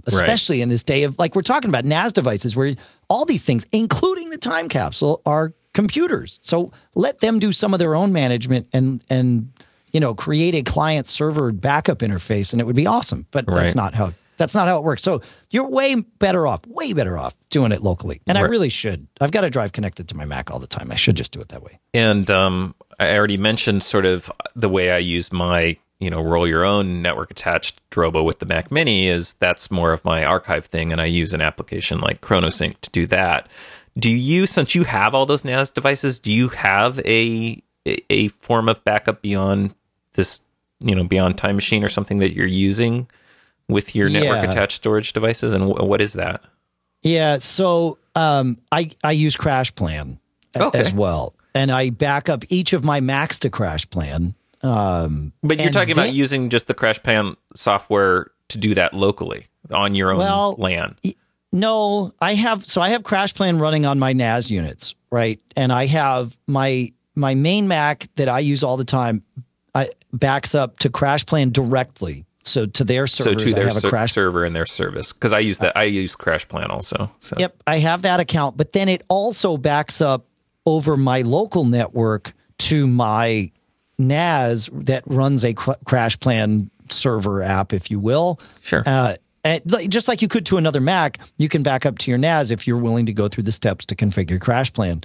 especially in this day of, like we're talking about, NAS devices, where all these things, including the time capsule, are computers. So let them do some of their own management and create a client server backup interface, and it would be awesome. But that's not how it works. So you're way better off doing it locally. And I really should. I've got a drive connected to my Mac all the time. I should just do it that way. And I already mentioned sort of the way I use my, roll your own network attached Drobo with the Mac Mini is that's more of my archive thing. And I use an application like ChronoSync to do that. Since you have all those NAS devices, do you have a form of backup beyond this, beyond Time Machine or something that you're using with your network attached storage devices? And what is that? Yeah. So I use CrashPlan as well. And I back up each of my Macs to CrashPlan. But you're talking about using just the CrashPlan software to do that locally on your own LAN. No, I have CrashPlan running on my NAS units, right? And I have my main Mac that I use all the time backs up to CrashPlan directly. So to their servers, so to their I have a Crash server in their service, because I use that. I use CrashPlan also. So. Yep, I have that account, but then it also backs up over my local network to my NAS that runs a CrashPlan server app, if you will. Sure. And just like you could to another Mac, you can back up to your NAS if you're willing to go through the steps to configure CrashPlan,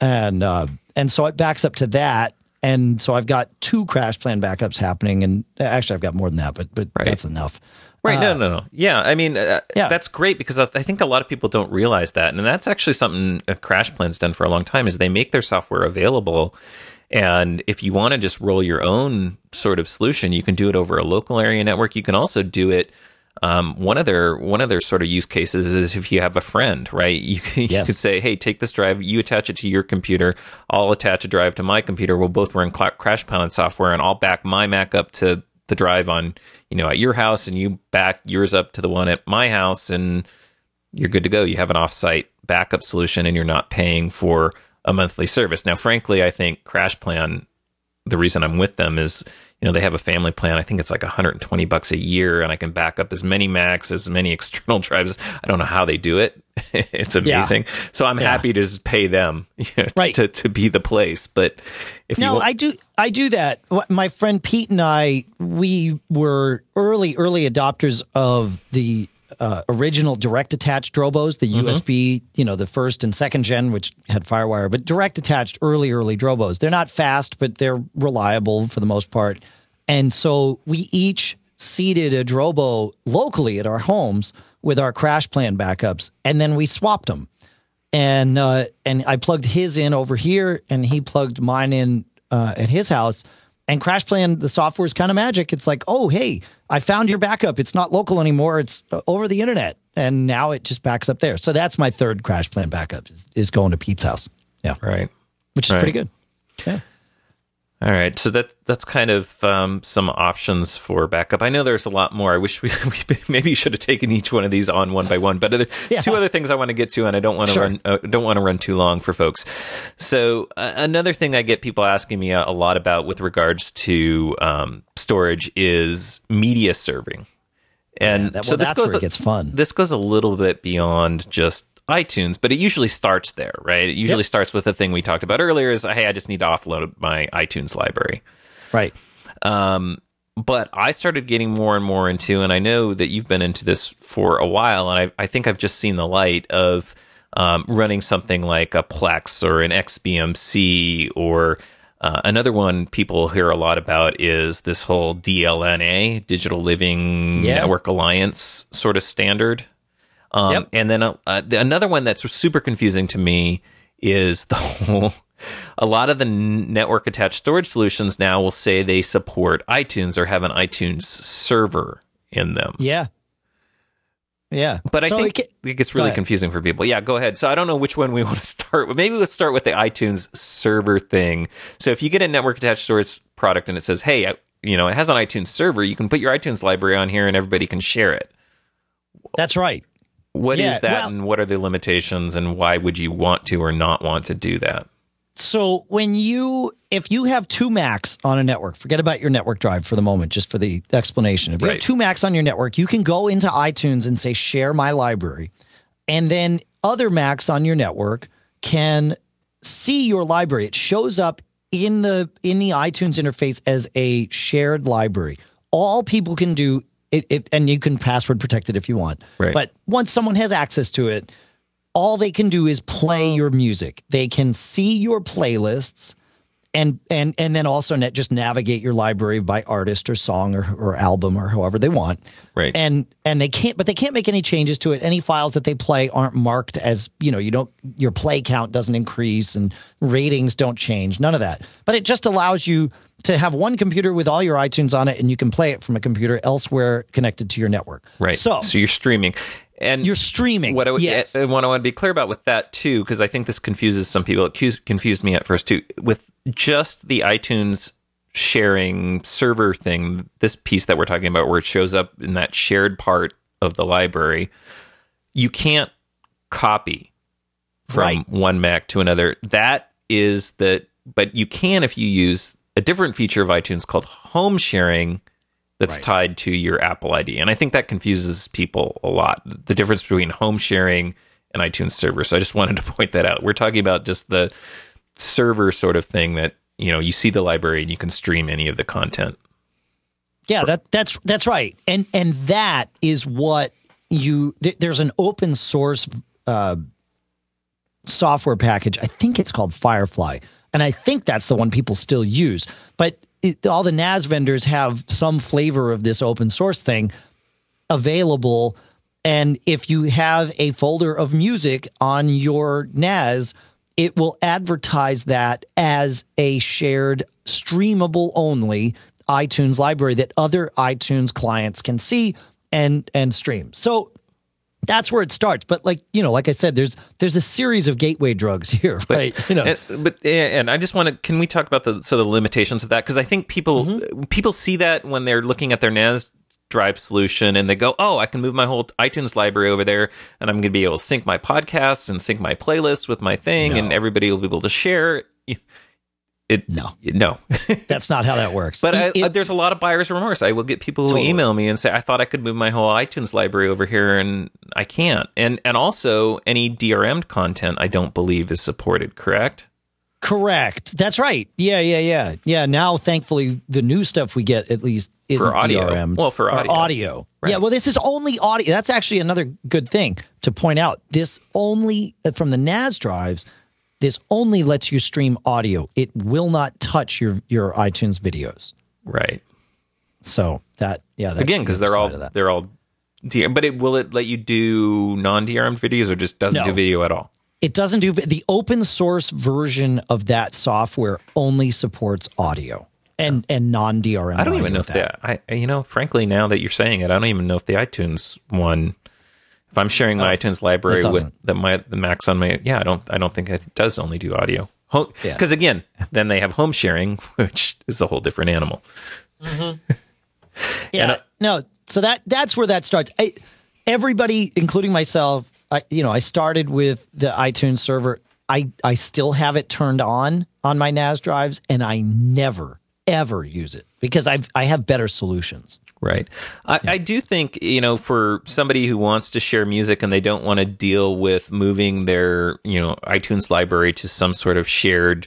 and so it backs up to that. And so I've got 2 CrashPlan backups happening, and actually I've got more than that, but that's enough. Right. No. Yeah. I mean, that's great because I think a lot of people don't realize that. And that's actually something CrashPlan's done for a long time is they make their software available. And if you want to just roll your own sort of solution, you can do it over a local area network. You can also do it. One of their sort of use cases is if you have a friend, right? You could say, hey, take this drive, you attach it to your computer, I'll attach a drive to my computer. We'll both run CrashPlan software, and I'll back my Mac up to the drive on, at your house, and you back yours up to the one at my house, and you're good to go. You have an offsite backup solution, and you're not paying for a monthly service. Now, frankly, I think CrashPlan, the reason I'm with them is, they have a family plan. I think it's like $120 a year, and I can back up as many Macs, as many external drives. I don't know how they do it. It's amazing. Yeah. So I'm happy to just pay them to be the place. But if I do that. My friend Pete and I, we were early adopters of the original direct attached Drobos, the USB, the first and second gen, which had FireWire, but direct attached early Drobos. They're not fast, but they're reliable for the most part. And so we each seeded a Drobo locally at our homes with our CrashPlan backups, and then we swapped them. And I plugged his in over here, and he plugged mine in at his house. And CrashPlan, the software is kind of magic. It's like, oh, hey, I found your backup. It's not local anymore. It's over the internet. And now it just backs up there. So that's my third CrashPlan backup is going to Pete's house. Yeah. Right. Which is pretty good. Yeah. All right. So that's kind of some options for backup. I know there's a lot more. I wish we maybe should have taken each one of these on one by one. But two other things I want to get to, and I don't want to run too long for folks. So another thing I get people asking me a lot about with regards to storage is media serving. And that's where it gets fun. This goes a little bit beyond just iTunes, but it usually starts there, right? It usually starts with the thing we talked about earlier is, hey, I just need to offload my iTunes library. Right. But I started getting more and more into, and I know that you've been into this for a while, and I think I've just seen the light of running something like a Plex or an XBMC, or another one people hear a lot about is this whole DLNA, Digital Living Network Alliance sort of standard. And then another one that's super confusing to me is a lot of the network attached storage solutions now will say they support iTunes or have an iTunes server in them. Yeah. Yeah. But I think it gets really confusing for people. Yeah, go ahead. So I don't know which one we want to start with. Maybe let's start with the iTunes server thing. So if you get a network attached storage product and it says, hey, it has an iTunes server, you can put your iTunes library on here and everybody can share it. That's right. What is that, and what are the limitations, and why would you want to or not want to do that? So if you have 2 Macs on a network, forget about your network drive for the moment, just for the explanation. If you have 2 Macs on your network, you can go into iTunes and say, share my library. And then other Macs on your network can see your library. It shows up in the iTunes interface as a shared library. All people can do and you can password protect it if you want. Right. But once someone has access to it, all they can do is play your music. They can see your playlists and then also just navigate your library by artist or song or album or however they want. Right. And they can't make any changes to it. Any files that they play aren't marked as, your play count doesn't increase and ratings don't change. None of that. But it just allows you to have one computer with all your iTunes on it, and you can play it from a computer elsewhere connected to your network. Right. So you're streaming. And you're streaming. What I yes. want to be clear about with that, too, because I think this confuses some people. It confused me at first, too. With just the iTunes sharing server thing, this piece that we're talking about where it shows up in that shared part of the library, you can't copy from one Mac to another. That is but you can if you use a different feature of iTunes called home sharing that's tied to your Apple ID. And I think that confuses people a lot, the difference between home sharing and iTunes server. So I just wanted to point that out. We're talking about just the server sort of thing that, you see the library and you can stream any of the content. Yeah, that's right. And that is what there's an open source software package. I think it's called Firefly. And I think that's the one people still use. But all the NAS vendors have some flavor of this open source thing available. And if you have a folder of music on your NAS, it will advertise that as a shared streamable only iTunes library that other iTunes clients can see and stream. So that's where it starts. But like I said, there's a series of gateway drugs here, right? And I just want to, can we talk about the limitations of that? Because I think people see that when they're looking at their NAS drive solution and they go, oh, I can move my whole iTunes library over there and I'm going to be able to sync my podcasts and sync my playlists with my thing and everybody will be able to share. No, that's not how that works. But there's a lot of buyer's remorse. I will get people who email me and say, I thought I could move my whole iTunes library over here and I can't. And also any DRM'd content, I don't believe is supported, correct? Correct. That's right. Yeah. Now, thankfully, the new stuff we get at least isn't for audio. DRM'd. Well, for audio. Right. Yeah, well, this is only audio. That's actually another good thing to point out. This only, from the NAS drives, this only lets you stream audio. It will not touch your iTunes videos. Right. So that's again, because they're all DR. But will it let you do non-DRM videos or just doesn't do video at all? It doesn't do the open source version of that software only supports audio and non-DRM. I don't even know if that. Frankly, now that you're saying it, I don't even know if the iTunes one. If I'm sharing my iTunes library with the Macs on my, I don't think it does only do audio. Because again, then they have home sharing, which is a whole different animal. Mm-hmm. No. So that's where that starts. Everybody, including myself, I started with the iTunes server. I still have it turned on my NAS drives, and I never ever use it because I have better solutions. Right. I do think, for somebody who wants to share music and they don't want to deal with moving their, iTunes library to some sort of shared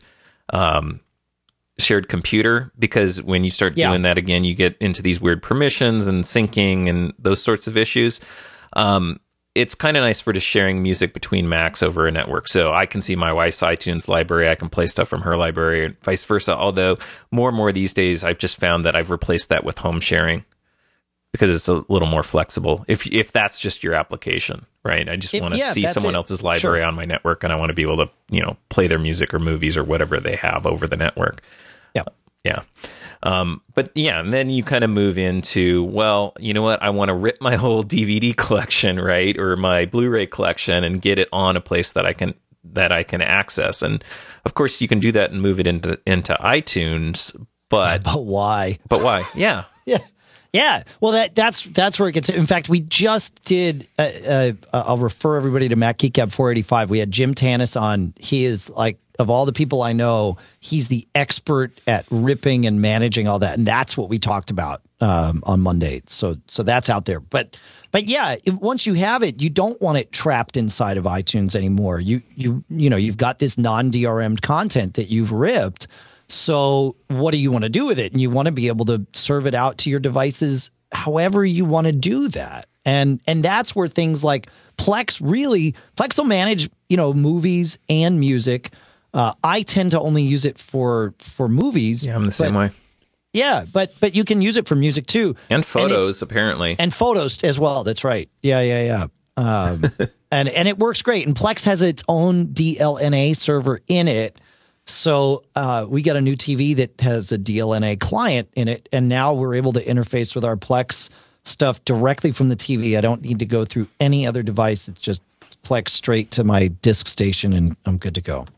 computer, because when you start doing that again, you get into these weird permissions and syncing and those sorts of issues. It's kind of nice for just sharing music between Macs over a network. So I can see my wife's iTunes library. I can play stuff from her library and vice versa. Although more and more these days, I've just found that I've replaced that with home sharing because it's a little more flexible. If that's just your application, right? I just want to see someone else's library on my network and I want to be able to, play their music or movies or whatever they have over the network. Yeah. And then you kind of move into, well, you know what? I want to rip my whole DVD collection, right? Or my Blu-ray collection and get it on a place that I can access. And of course you can do that and move it into iTunes, but why? Yeah. Yeah, well, that's where it gets. In fact, we just did. I'll refer everybody to Mac Geek Gab 485. We had Jim Tanis on. He is like, of all the people I know, he's the expert at ripping and managing all that, and that's what we talked about on Monday. So that's out there. But yeah, once you have it, you don't want it trapped inside of iTunes anymore. You've got this non-DRM'd content that you've ripped. So what do you want to do with it? And you want to be able to serve it out to your devices however you want to do that. And that's where things like Plex will manage, movies and music. I tend to only use it for movies. Yeah, I'm the same way. Yeah, but you can use it for music too. And photos, apparently. And photos as well. That's right. Yeah. And it works great. And Plex has its own DLNA server in it. So we got a new TV that has a DLNA client in it, and now we're able to interface with our Plex stuff directly from the TV. I don't need to go through any other device. It's just Plex straight to my disk station, and I'm good to go.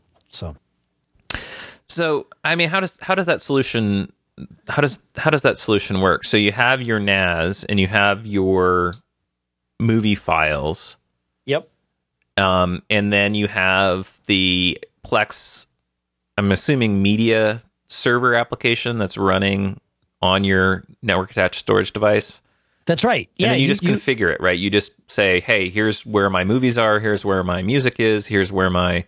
So I mean, how does that solution work? So you have your NAS and you have your movie files. Yep. And then you have the Plex, I'm assuming, media server application that's running on your network attached storage device. That's right. Yeah. And then you just configure it, right? You just say, hey, here's where my movies are. Here's where my music is. Here's where my...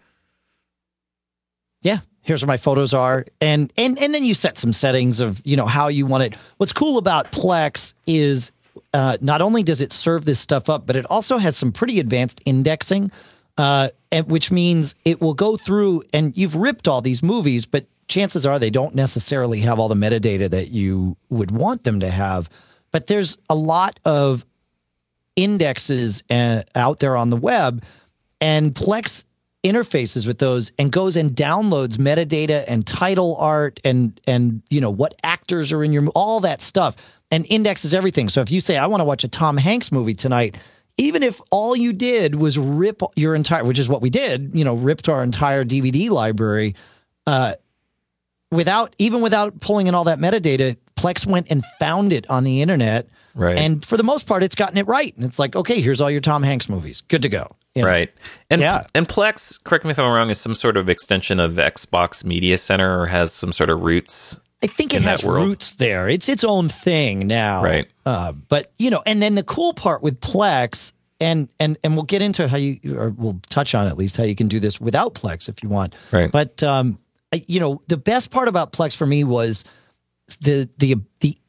Yeah. Here's where my photos are. And then you set some settings of, how you want it. What's cool about Plex is not only does it serve this stuff up, but it also has some pretty advanced indexing. Which means it will go through, and you've ripped all these movies, but chances are they don't necessarily have all the metadata that you would want them to have. But there's a lot of indexes out there on the web, and Plex interfaces with those and goes and downloads metadata and title art and what actors are in all that stuff, and indexes everything. So if you say, I want to watch a Tom Hanks movie tonight, even if all you did was rip your entire, which is what we did, ripped our entire DVD library, without pulling in all that metadata, Plex went and found it on the internet. Right. And for the most part, it's gotten it right. And it's like, okay, here's all your Tom Hanks movies. Good to go. Right. And Plex, correct me if I'm wrong, is some sort of extension of Xbox Media Center, or has some sort of roots. I think it has roots there. It's its own thing now. Right. But, and then the cool part with Plex, and we'll get into or we'll touch on at least how you can do this without Plex if you want. Right. But, the best part about Plex for me was the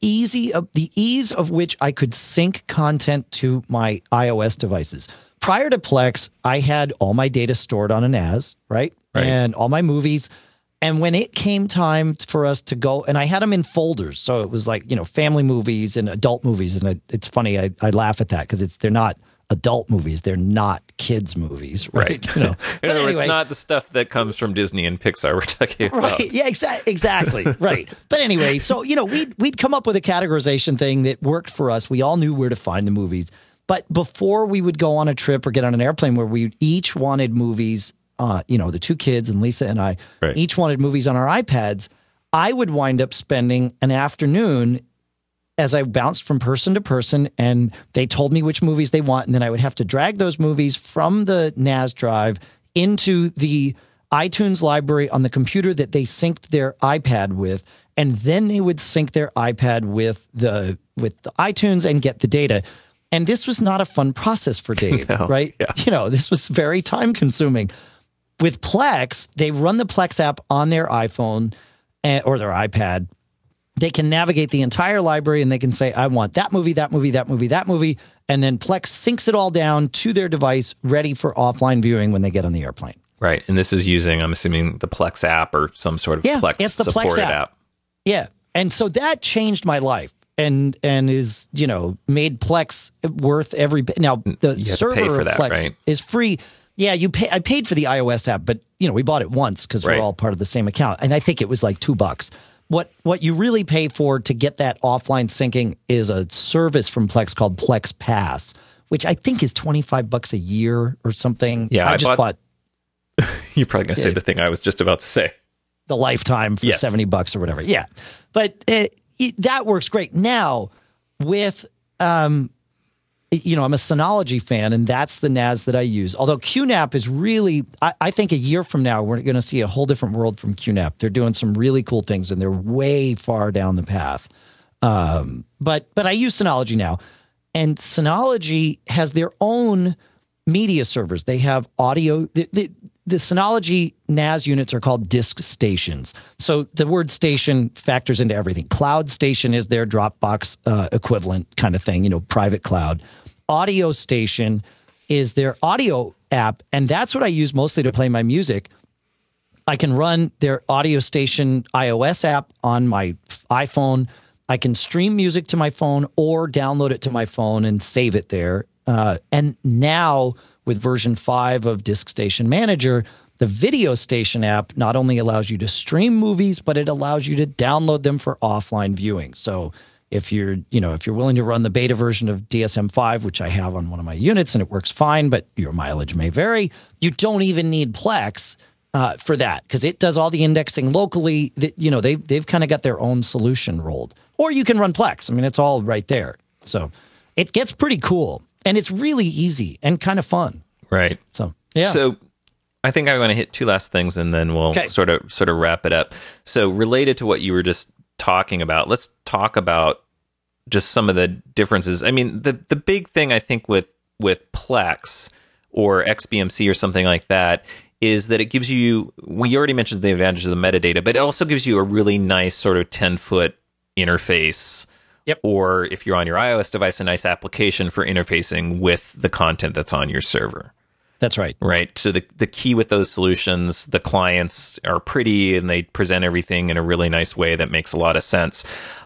ease of which I could sync content to my iOS devices. Prior to Plex, I had all my data stored on a NAS, right? And all my movies. And when it came time for us to go, and I had them in folders. So it was like, family movies and adult movies. And it's funny, I laugh at that because they're not adult movies. They're not kids movies, right? In other words, not the stuff that comes from Disney and Pixar we're talking about. Right. Yeah, exactly. Right. But anyway, so, we'd come up with a categorization thing that worked for us. We all knew where to find the movies. But before we would go on a trip or get on an airplane where we each wanted movies, the two kids and Lisa and I each wanted movies on our iPads, I would wind up spending an afternoon as I bounced from person to person, and they told me which movies they want, and then I would have to drag those movies from the NAS drive into the iTunes library on the computer that they synced their iPad with, and then they would sync their iPad with the iTunes and get the data. And this was not a fun process for Dave, right? Yeah. This was very time consuming. With Plex, they run the Plex app on their iPhone or their iPad. They can navigate the entire library and they can say, I want that movie, that movie, that movie, that movie. And then Plex syncs it all down to their device, ready for offline viewing when they get on the airplane. Right. And this is using, I'm assuming, the Plex app or some sort of Plex supported app. Yeah. And so that changed my life. And is, made Plex worth every bit. Now, the server of Plex is free. Yeah, I paid for the iOS app, but, we bought it once because we're all part of the same account. And I think it was like $2. What you really pay for to get that offline syncing is a service from Plex called Plex Pass, which I think is $25 a year or something. Yeah, I just bought. You're probably going to say the thing I was just about to say. The lifetime for $70 or whatever. Yeah, but that works great. Now, with, I'm a Synology fan, and that's the NAS that I use. Although QNAP is really, I think a year from now, we're going to see a whole different world from QNAP. They're doing some really cool things, and they're way far down the path. But I use Synology now, and Synology has their own media servers. They have audio. The Synology NAS units are called disk stations. So the word station factors into everything. Cloud Station is their Dropbox equivalent kind of thing, private cloud. Audio Station is their audio app, and that's what I use mostly to play my music. I can run their Audio Station iOS app on my iPhone. I can stream music to my phone or download it to my phone and save it there. And now, with version 5 of Disk Station Manager, the Video Station app not only allows you to stream movies, but it allows you to download them for offline viewing. So if you're willing to run the beta version of DSM-5, which I have on one of my units, and it works fine, but your mileage may vary, you don't even need Plex for that, because it does all the indexing locally. They've kind of got their own solution rolled. Or you can run Plex. I mean, it's all right there. So it gets pretty cool. And it's really easy and kind of fun. Right. So, yeah. So I think I want to hit two last things, and then we'll sort of wrap it up. So related to what you were just talking about, let's talk about just some of the differences. I mean, the big thing I think with Plex or XBMC or something like that is that it gives you, we already mentioned the advantages of the metadata, but it also gives you a really nice sort of 10-foot interface. Yep. Or if you're on your iOS device, a nice application for interfacing with the content that's on your server. That's right. Right. So the key with those solutions, the clients are pretty and they present everything in a really nice way that makes a lot of sense.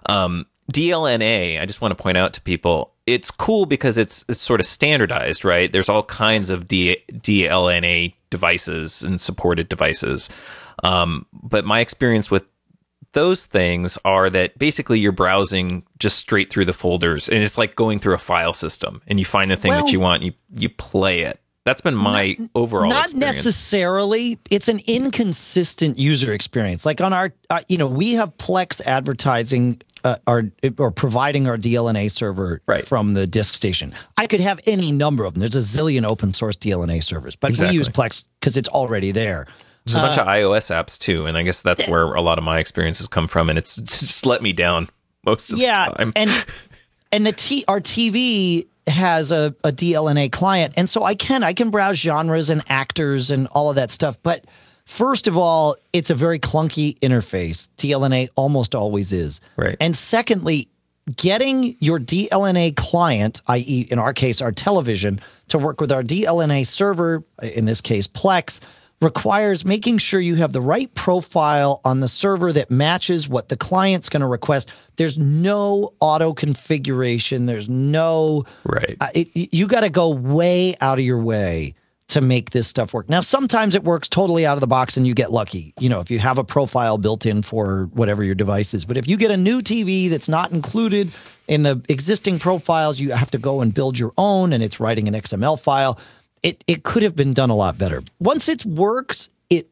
DLNA, I just want to point out to people, it's cool because it's sort of standardized, right? There's all kinds of DLNA devices and supported devices. But my experience with those things are that basically you're browsing just straight through the folders, and it's like going through a file system, and you find the thing that you want, you play it. That's been my overall experience. Not necessarily. It's an inconsistent user experience. Like on our, we have Plex advertising or providing our DLNA server from the disk station. I could have any number of them. There's a zillion open source DLNA servers, but we use Plex because it's already there. There's a bunch of iOS apps too, and I guess that's where a lot of my experiences come from, and it's just let me down most of the time. and our TV has a DLNA client, and so I can browse genres and actors and all of that stuff. But first of all, it's a very clunky interface. DLNA almost always is. Right. And secondly, getting your DLNA client, i.e., in our case, our television, to work with our DLNA server, in this case, Plex, requires making sure you have the right profile on the server that matches what the client's going to request. There's no auto configuration. There's no... Right. You got to go way out of your way to make this stuff work. Now, sometimes it works totally out of the box and you get lucky, if you have a profile built in for whatever your device is. But if you get a new TV that's not included in the existing profiles, you have to go and build your own, and it's writing an XML file. It could have been done a lot better. Once it works,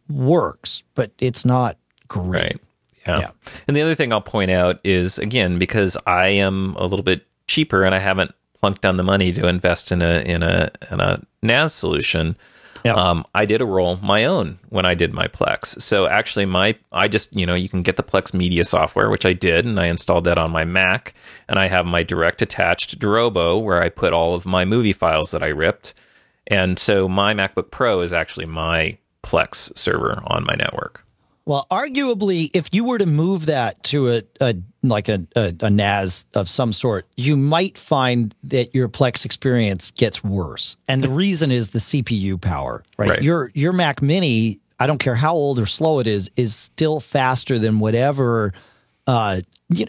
but it's not great. Right. Yeah. And the other thing I'll point out is, again, because I am a little bit cheaper and I haven't plunked down the money to invest in a NAS solution, I did roll my own when I did my Plex. So actually I just, you can get the Plex media software, which I did, and I installed that on my Mac, and I have my direct attached Drobo where I put all of my movie files that I ripped. And so my MacBook Pro is actually my Plex server on my network. Well, arguably, if you were to move that to a NAS of some sort, you might find that your Plex experience gets worse. And the reason is the CPU power, right? Your Mac Mini, I don't care how old or slow it is still faster than whatever. My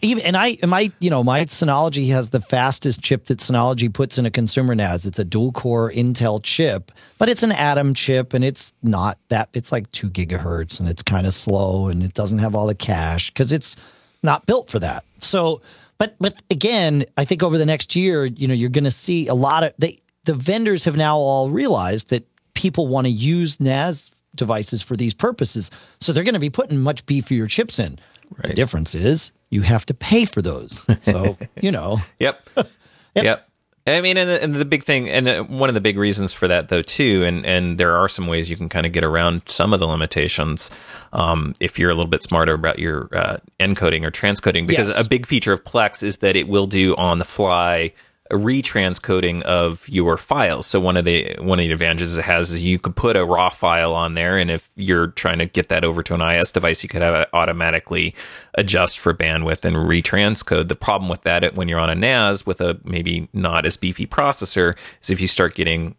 Synology has the fastest chip that Synology puts in a consumer NAS. It's a dual-core Intel chip, but it's an Atom chip, and it's not that. It's like 2 gigahertz, and it's kind of slow, and it doesn't have all the cache because it's not built for that. So, but again, I think over the next year, you're going to see a lot of the vendors have now all realized that people want to use NAS devices for these purposes, so they're going to be putting much beefier chips in. Right. The difference is you have to pay for those. So, Yep. Yep. I mean, and the big thing, and one of the big reasons for that, though, too, and there are some ways you can kind of get around some of the limitations if you're a little bit smarter about your encoding or transcoding, because a big feature of Plex is that it will do on the fly a retranscoding of your files. So one of the advantages it has is you could put a raw file on there, and if you're trying to get that over to an IS device, you could have it automatically adjust for bandwidth and retranscode. The problem with that when you're on a NAS with a maybe not as beefy processor is if you start getting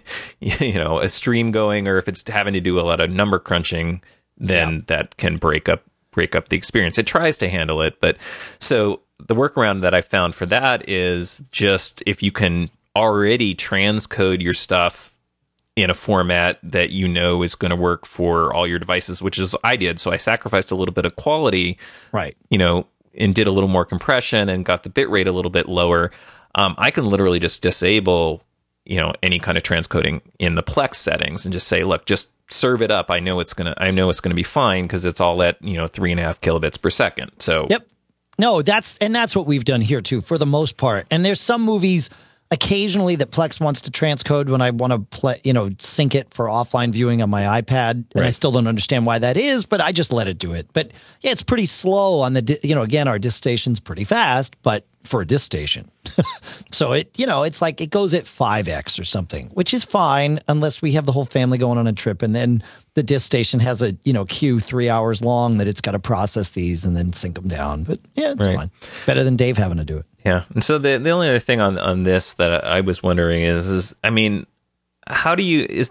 a stream going, or if it's having to do a lot of number crunching, then that can break up the experience. It tries to handle it, but so the workaround that I found for that is just if you can already transcode your stuff in a format that is going to work for all your devices, which is I did. So I sacrificed a little bit of quality, right? And did a little more compression and got the bit rate a little bit lower. I can literally just disable, any kind of transcoding in the Plex settings and just say, look, just serve it up. I know it's gonna be fine because it's all at 3.5 kilobits per second. So yep. No, that's what we've done here too, for the most part. And there's some movies occasionally that Plex wants to transcode when I want to play, sync it for offline viewing on my iPad. And I still don't understand why that is, but I just let it do it. But yeah, it's pretty slow on the, again, our disk station's pretty fast, but for a disk station. So it's like it goes at 5x or something, which is fine unless we have the whole family going on a trip, and then the disk station has a queue 3 hours long that it's got to process these and then sync them down. But yeah, it's fine. Better than Dave having to do it. Yeah. And so the only other thing on this that I was wondering is I mean, what's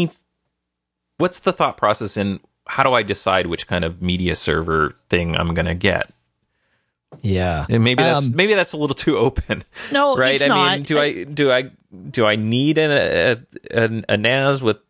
the thought process in how do I decide which kind of media server thing I'm going to get? Yeah, and maybe that's a little too open. No, right? It's not. Mean, do I need a NAS with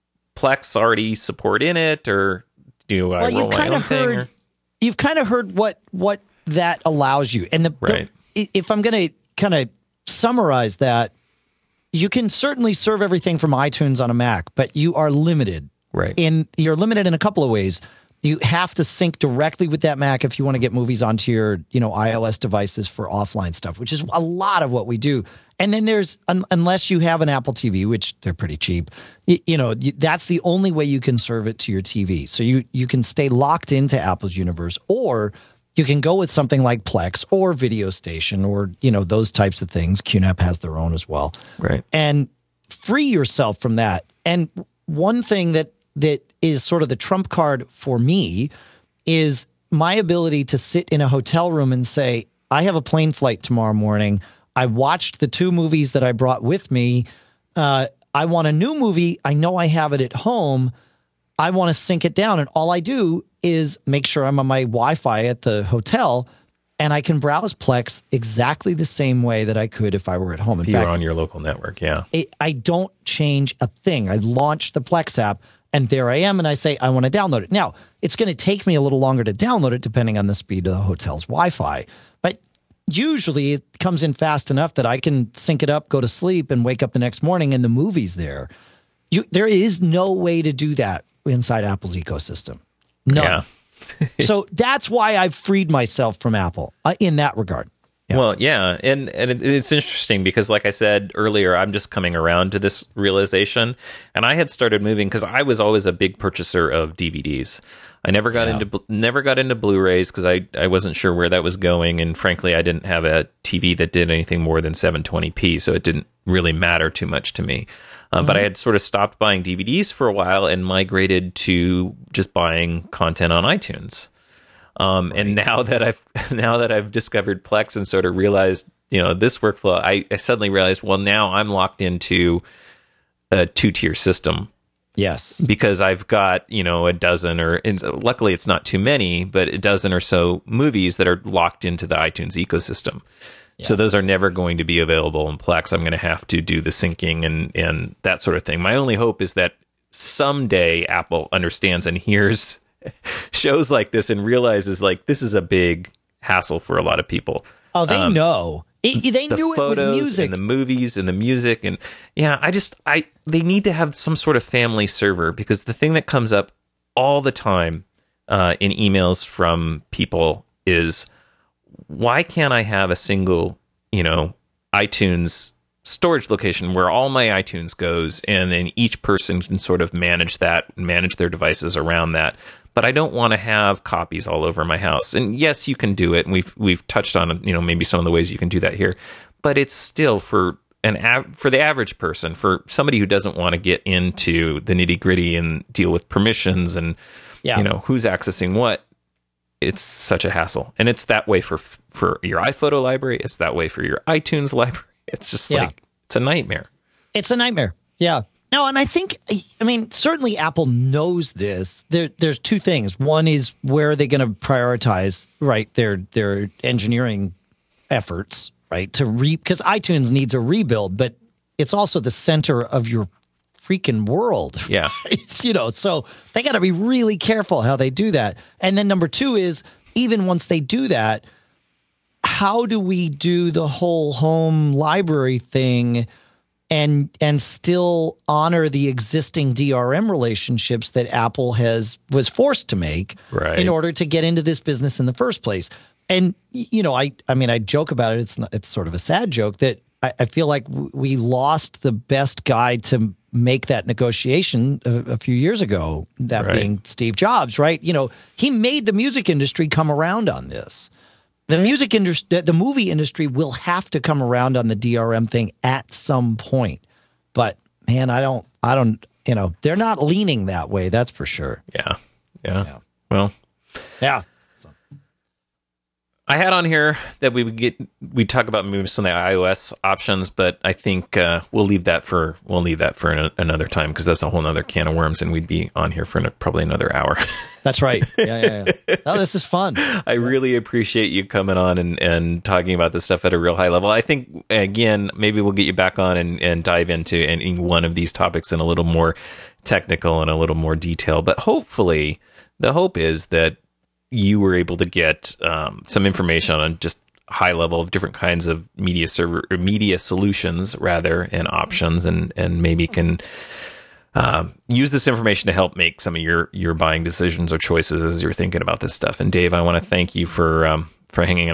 Plex already support in it, or do I roll my own thing? You've kind of heard what that allows you, and if I'm going to kind of summarize that, you can certainly serve everything from iTunes on a Mac, but you are limited. Right. You're limited in a couple of ways. You have to sync directly with that Mac if you want to get movies onto your, iOS devices for offline stuff, which is a lot of what we do. And then there's, unless you have an Apple TV, which they're pretty cheap, that's the only way you can serve it to your TV. So you can stay locked into Apple's universe, or you can go with something like Plex or Video Station or, those types of things. QNAP has their own as well. Right. And free yourself from that. And one thing that is sort of the trump card for me is my ability to sit in a hotel room and say, I have a plane flight tomorrow morning. I watched the 2 movies that I brought with me. I want a new movie. I know I have it at home. I want to sync it down. And all I do is make sure I'm on my Wi-Fi at the hotel, and I can browse Plex exactly the same way that I could if I were at home. In fact, you're on your local network, yeah. I don't change a thing. I launch the Plex app, and there I am, and I say, I want to download it. Now, it's going to take me a little longer to download it, depending on the speed of the hotel's Wi-Fi. But usually it comes in fast enough that I can sync it up, go to sleep, and wake up the next morning, and the movie's there. There is no way to do that inside Apple's ecosystem. No. Yeah. So that's why I've freed myself from Apple in that regard. Yeah. Well, yeah, and it's interesting because, like I said earlier, I'm just coming around to this realization, and I had started moving because I was always a big purchaser of DVDs. I never got into Blu-rays because I wasn't sure where that was going, and frankly, I didn't have a TV that did anything more than 720p, so it didn't really matter too much to me. But I had sort of stopped buying DVDs for a while and migrated to just buying content on iTunes. And now that I've discovered Plex and sort of realized, this workflow, I suddenly realized, well, now I'm locked into a 2-tier system. Yes. Because I've got, a dozen luckily it's not too many, but a dozen or so movies that are locked into the iTunes ecosystem. Yeah. So those are never going to be available in Plex. I'm going to have to do the syncing and that sort of thing. My only hope is that someday Apple understands and hears shows like this and realizes this is a big hassle for a lot of people. Oh, they know. They knew it with music and the movies and the music. And yeah, they need to have some sort of family server, because the thing that comes up all the time in emails from people is, why can't I have a single, iTunes storage location where all my iTunes goes, and then each person can sort of manage their devices around that. But I don't want to have copies all over my house. And yes, you can do it, and we've touched on, maybe some of the ways you can do that here. But it's still for the average person, for somebody who doesn't want to get into the nitty gritty and deal with permissions and who's accessing what. It's such a hassle, and it's that way for your iPhoto library. It's that way for your iTunes library. It's just it's a nightmare. It's a nightmare. Yeah. No, and I think, certainly Apple knows this. There's two things. One is, where are they going to prioritize, right, their engineering efforts, right, because iTunes needs a rebuild, but it's also the center of your freaking world. Yeah. It's, so they got to be really careful how they do that. And then number two is, even once they do that, how do we do the whole home library thing and still honor the existing DRM relationships that Apple was forced to make in order to get into this business in the first place? And, I joke about it. It's sort of a sad joke that I feel like we lost the best guy to make that negotiation a few years ago, that being Steve Jobs, right? He made the music industry come around on this. The music industry, the movie industry will have to come around on the DRM thing at some point. But man, I don't, they're not leaning that way. That's for sure. Yeah. Well, yeah. I had on here that we'd talk about maybe some of the iOS options, but I think we'll leave that for another time, because that's a whole other can of worms, and we'd be on here for probably another hour. That's right. Yeah. Oh, this is fun. I really appreciate you coming on and talking about this stuff at a real high level. I think, again, maybe we'll get you back on and dive into any one of these topics in a little more technical and a little more detail. But hopefully, the hope is that you were able to get some information on just high level of different kinds of media solutions and options, and maybe can use this information to help make some of your buying decisions or choices as you're thinking about this stuff. And Dave, I want to thank you for hanging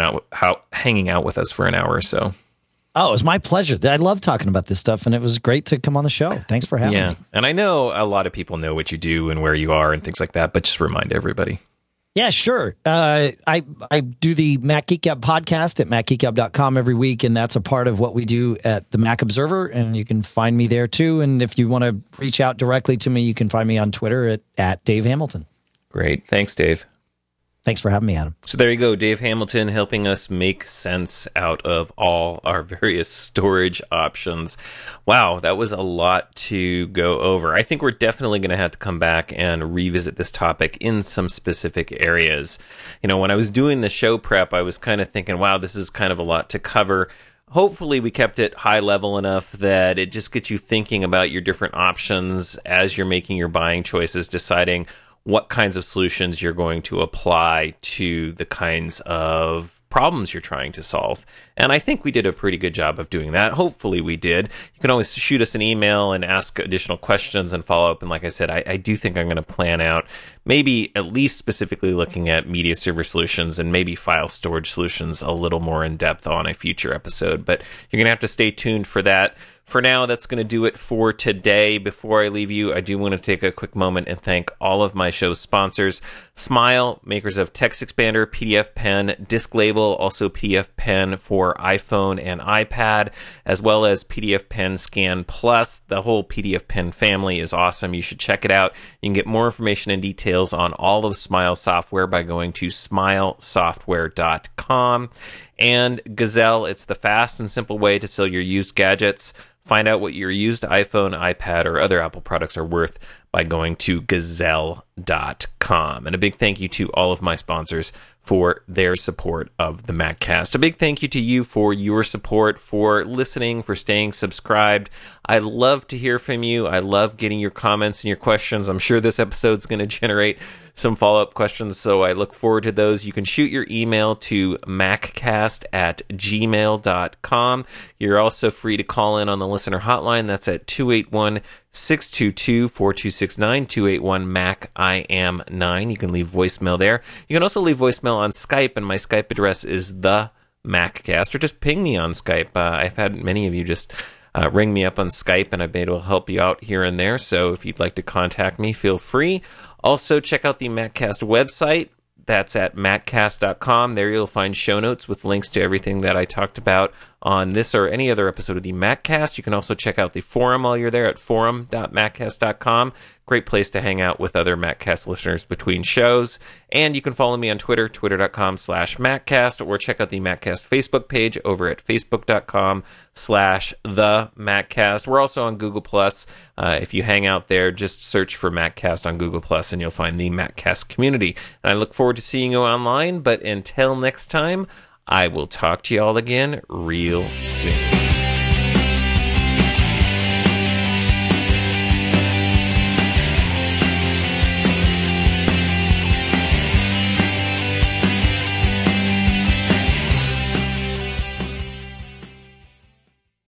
out with us for an hour or so. Oh, it was my pleasure. I love talking about this stuff, and it was great to come on the show. Thanks for having me. And I know a lot of people know what you do and where you are and things like that, but just remind everybody. Yeah, sure. I do the Mac Geek Gab podcast at macgeekgab.com every week, and that's a part of what we do at the Mac Observer, and you can find me there too. And if you want to reach out directly to me, you can find me on Twitter at Dave Hamilton. Great. Thanks, Dave. Thanks for having me, Adam. So there you go, Dave Hamilton, helping us make sense out of all our various storage options. Wow, that was a lot to go over. I think we're definitely going to have to come back and revisit this topic in some specific areas. When I was doing the show prep, I was kind of thinking, wow, this is kind of a lot to cover. Hopefully we kept it high level enough that it just gets you thinking about your different options as you're making your buying choices, deciding what kinds of solutions you're going to apply to the kinds of problems you're trying to solve. And I think we did a pretty good job of doing that. Hopefully we did. You can always shoot us an email and ask additional questions and follow up. And like I said, I do think I'm going to plan out maybe at least specifically looking at media server solutions and maybe file storage solutions a little more in depth on a future episode. But you're going to have to stay tuned for that. For now, that's going to do it for today. Before I leave you, I do want to take a quick moment and thank all of my show's sponsors. Smile, makers of Text Expander, PDF Pen, Disk Label, also PDF Pen for iPhone and iPad, as well as PDF Pen Scan Plus. The whole PDF Pen family is awesome. You should check it out. You can get more information and details on all of Smile software by going to smilesoftware.com. And Gazelle, it's the fast and simple way to sell your used gadgets. Find out what your used iPhone, iPad, or other Apple products are worth by going to gazelle.com. And a big thank you to all of my sponsors for their support of the MacCast. A big thank you to you for your support, for listening, for staying subscribed. I love to hear from you. I love getting your comments and your questions. I'm sure this episode's going to generate some follow-up questions, so I look forward to those. You can shoot your email to maccast@gmail.com. You're also free to call in on the listener hotline. That's at 281 622-4269-281-MAC-I-AM-9. You can leave voicemail there. You can also leave voicemail on Skype, and my Skype address is the MacCast, or just ping me on Skype. I've had many of you just ring me up on Skype, and I've been able to help you out here and there. So if you'd like to contact me, feel free. Also, check out the MacCast website. That's at maccast.com. There you'll find show notes with links to everything that I talked about on this or any other episode of the MacCast. You can also check out the forum while you're there at forum.maccast.com. Great place to hang out with other MacCast listeners between shows. And you can follow me on Twitter, twitter.com/MacCast, or check out the MacCast Facebook page over at facebook.com/the-MacCast. We're also on Google+. If you hang out there, just search for MacCast on Google+, and you'll find the MacCast community. And I look forward to seeing you online, but until next time, I will talk to you all again real soon.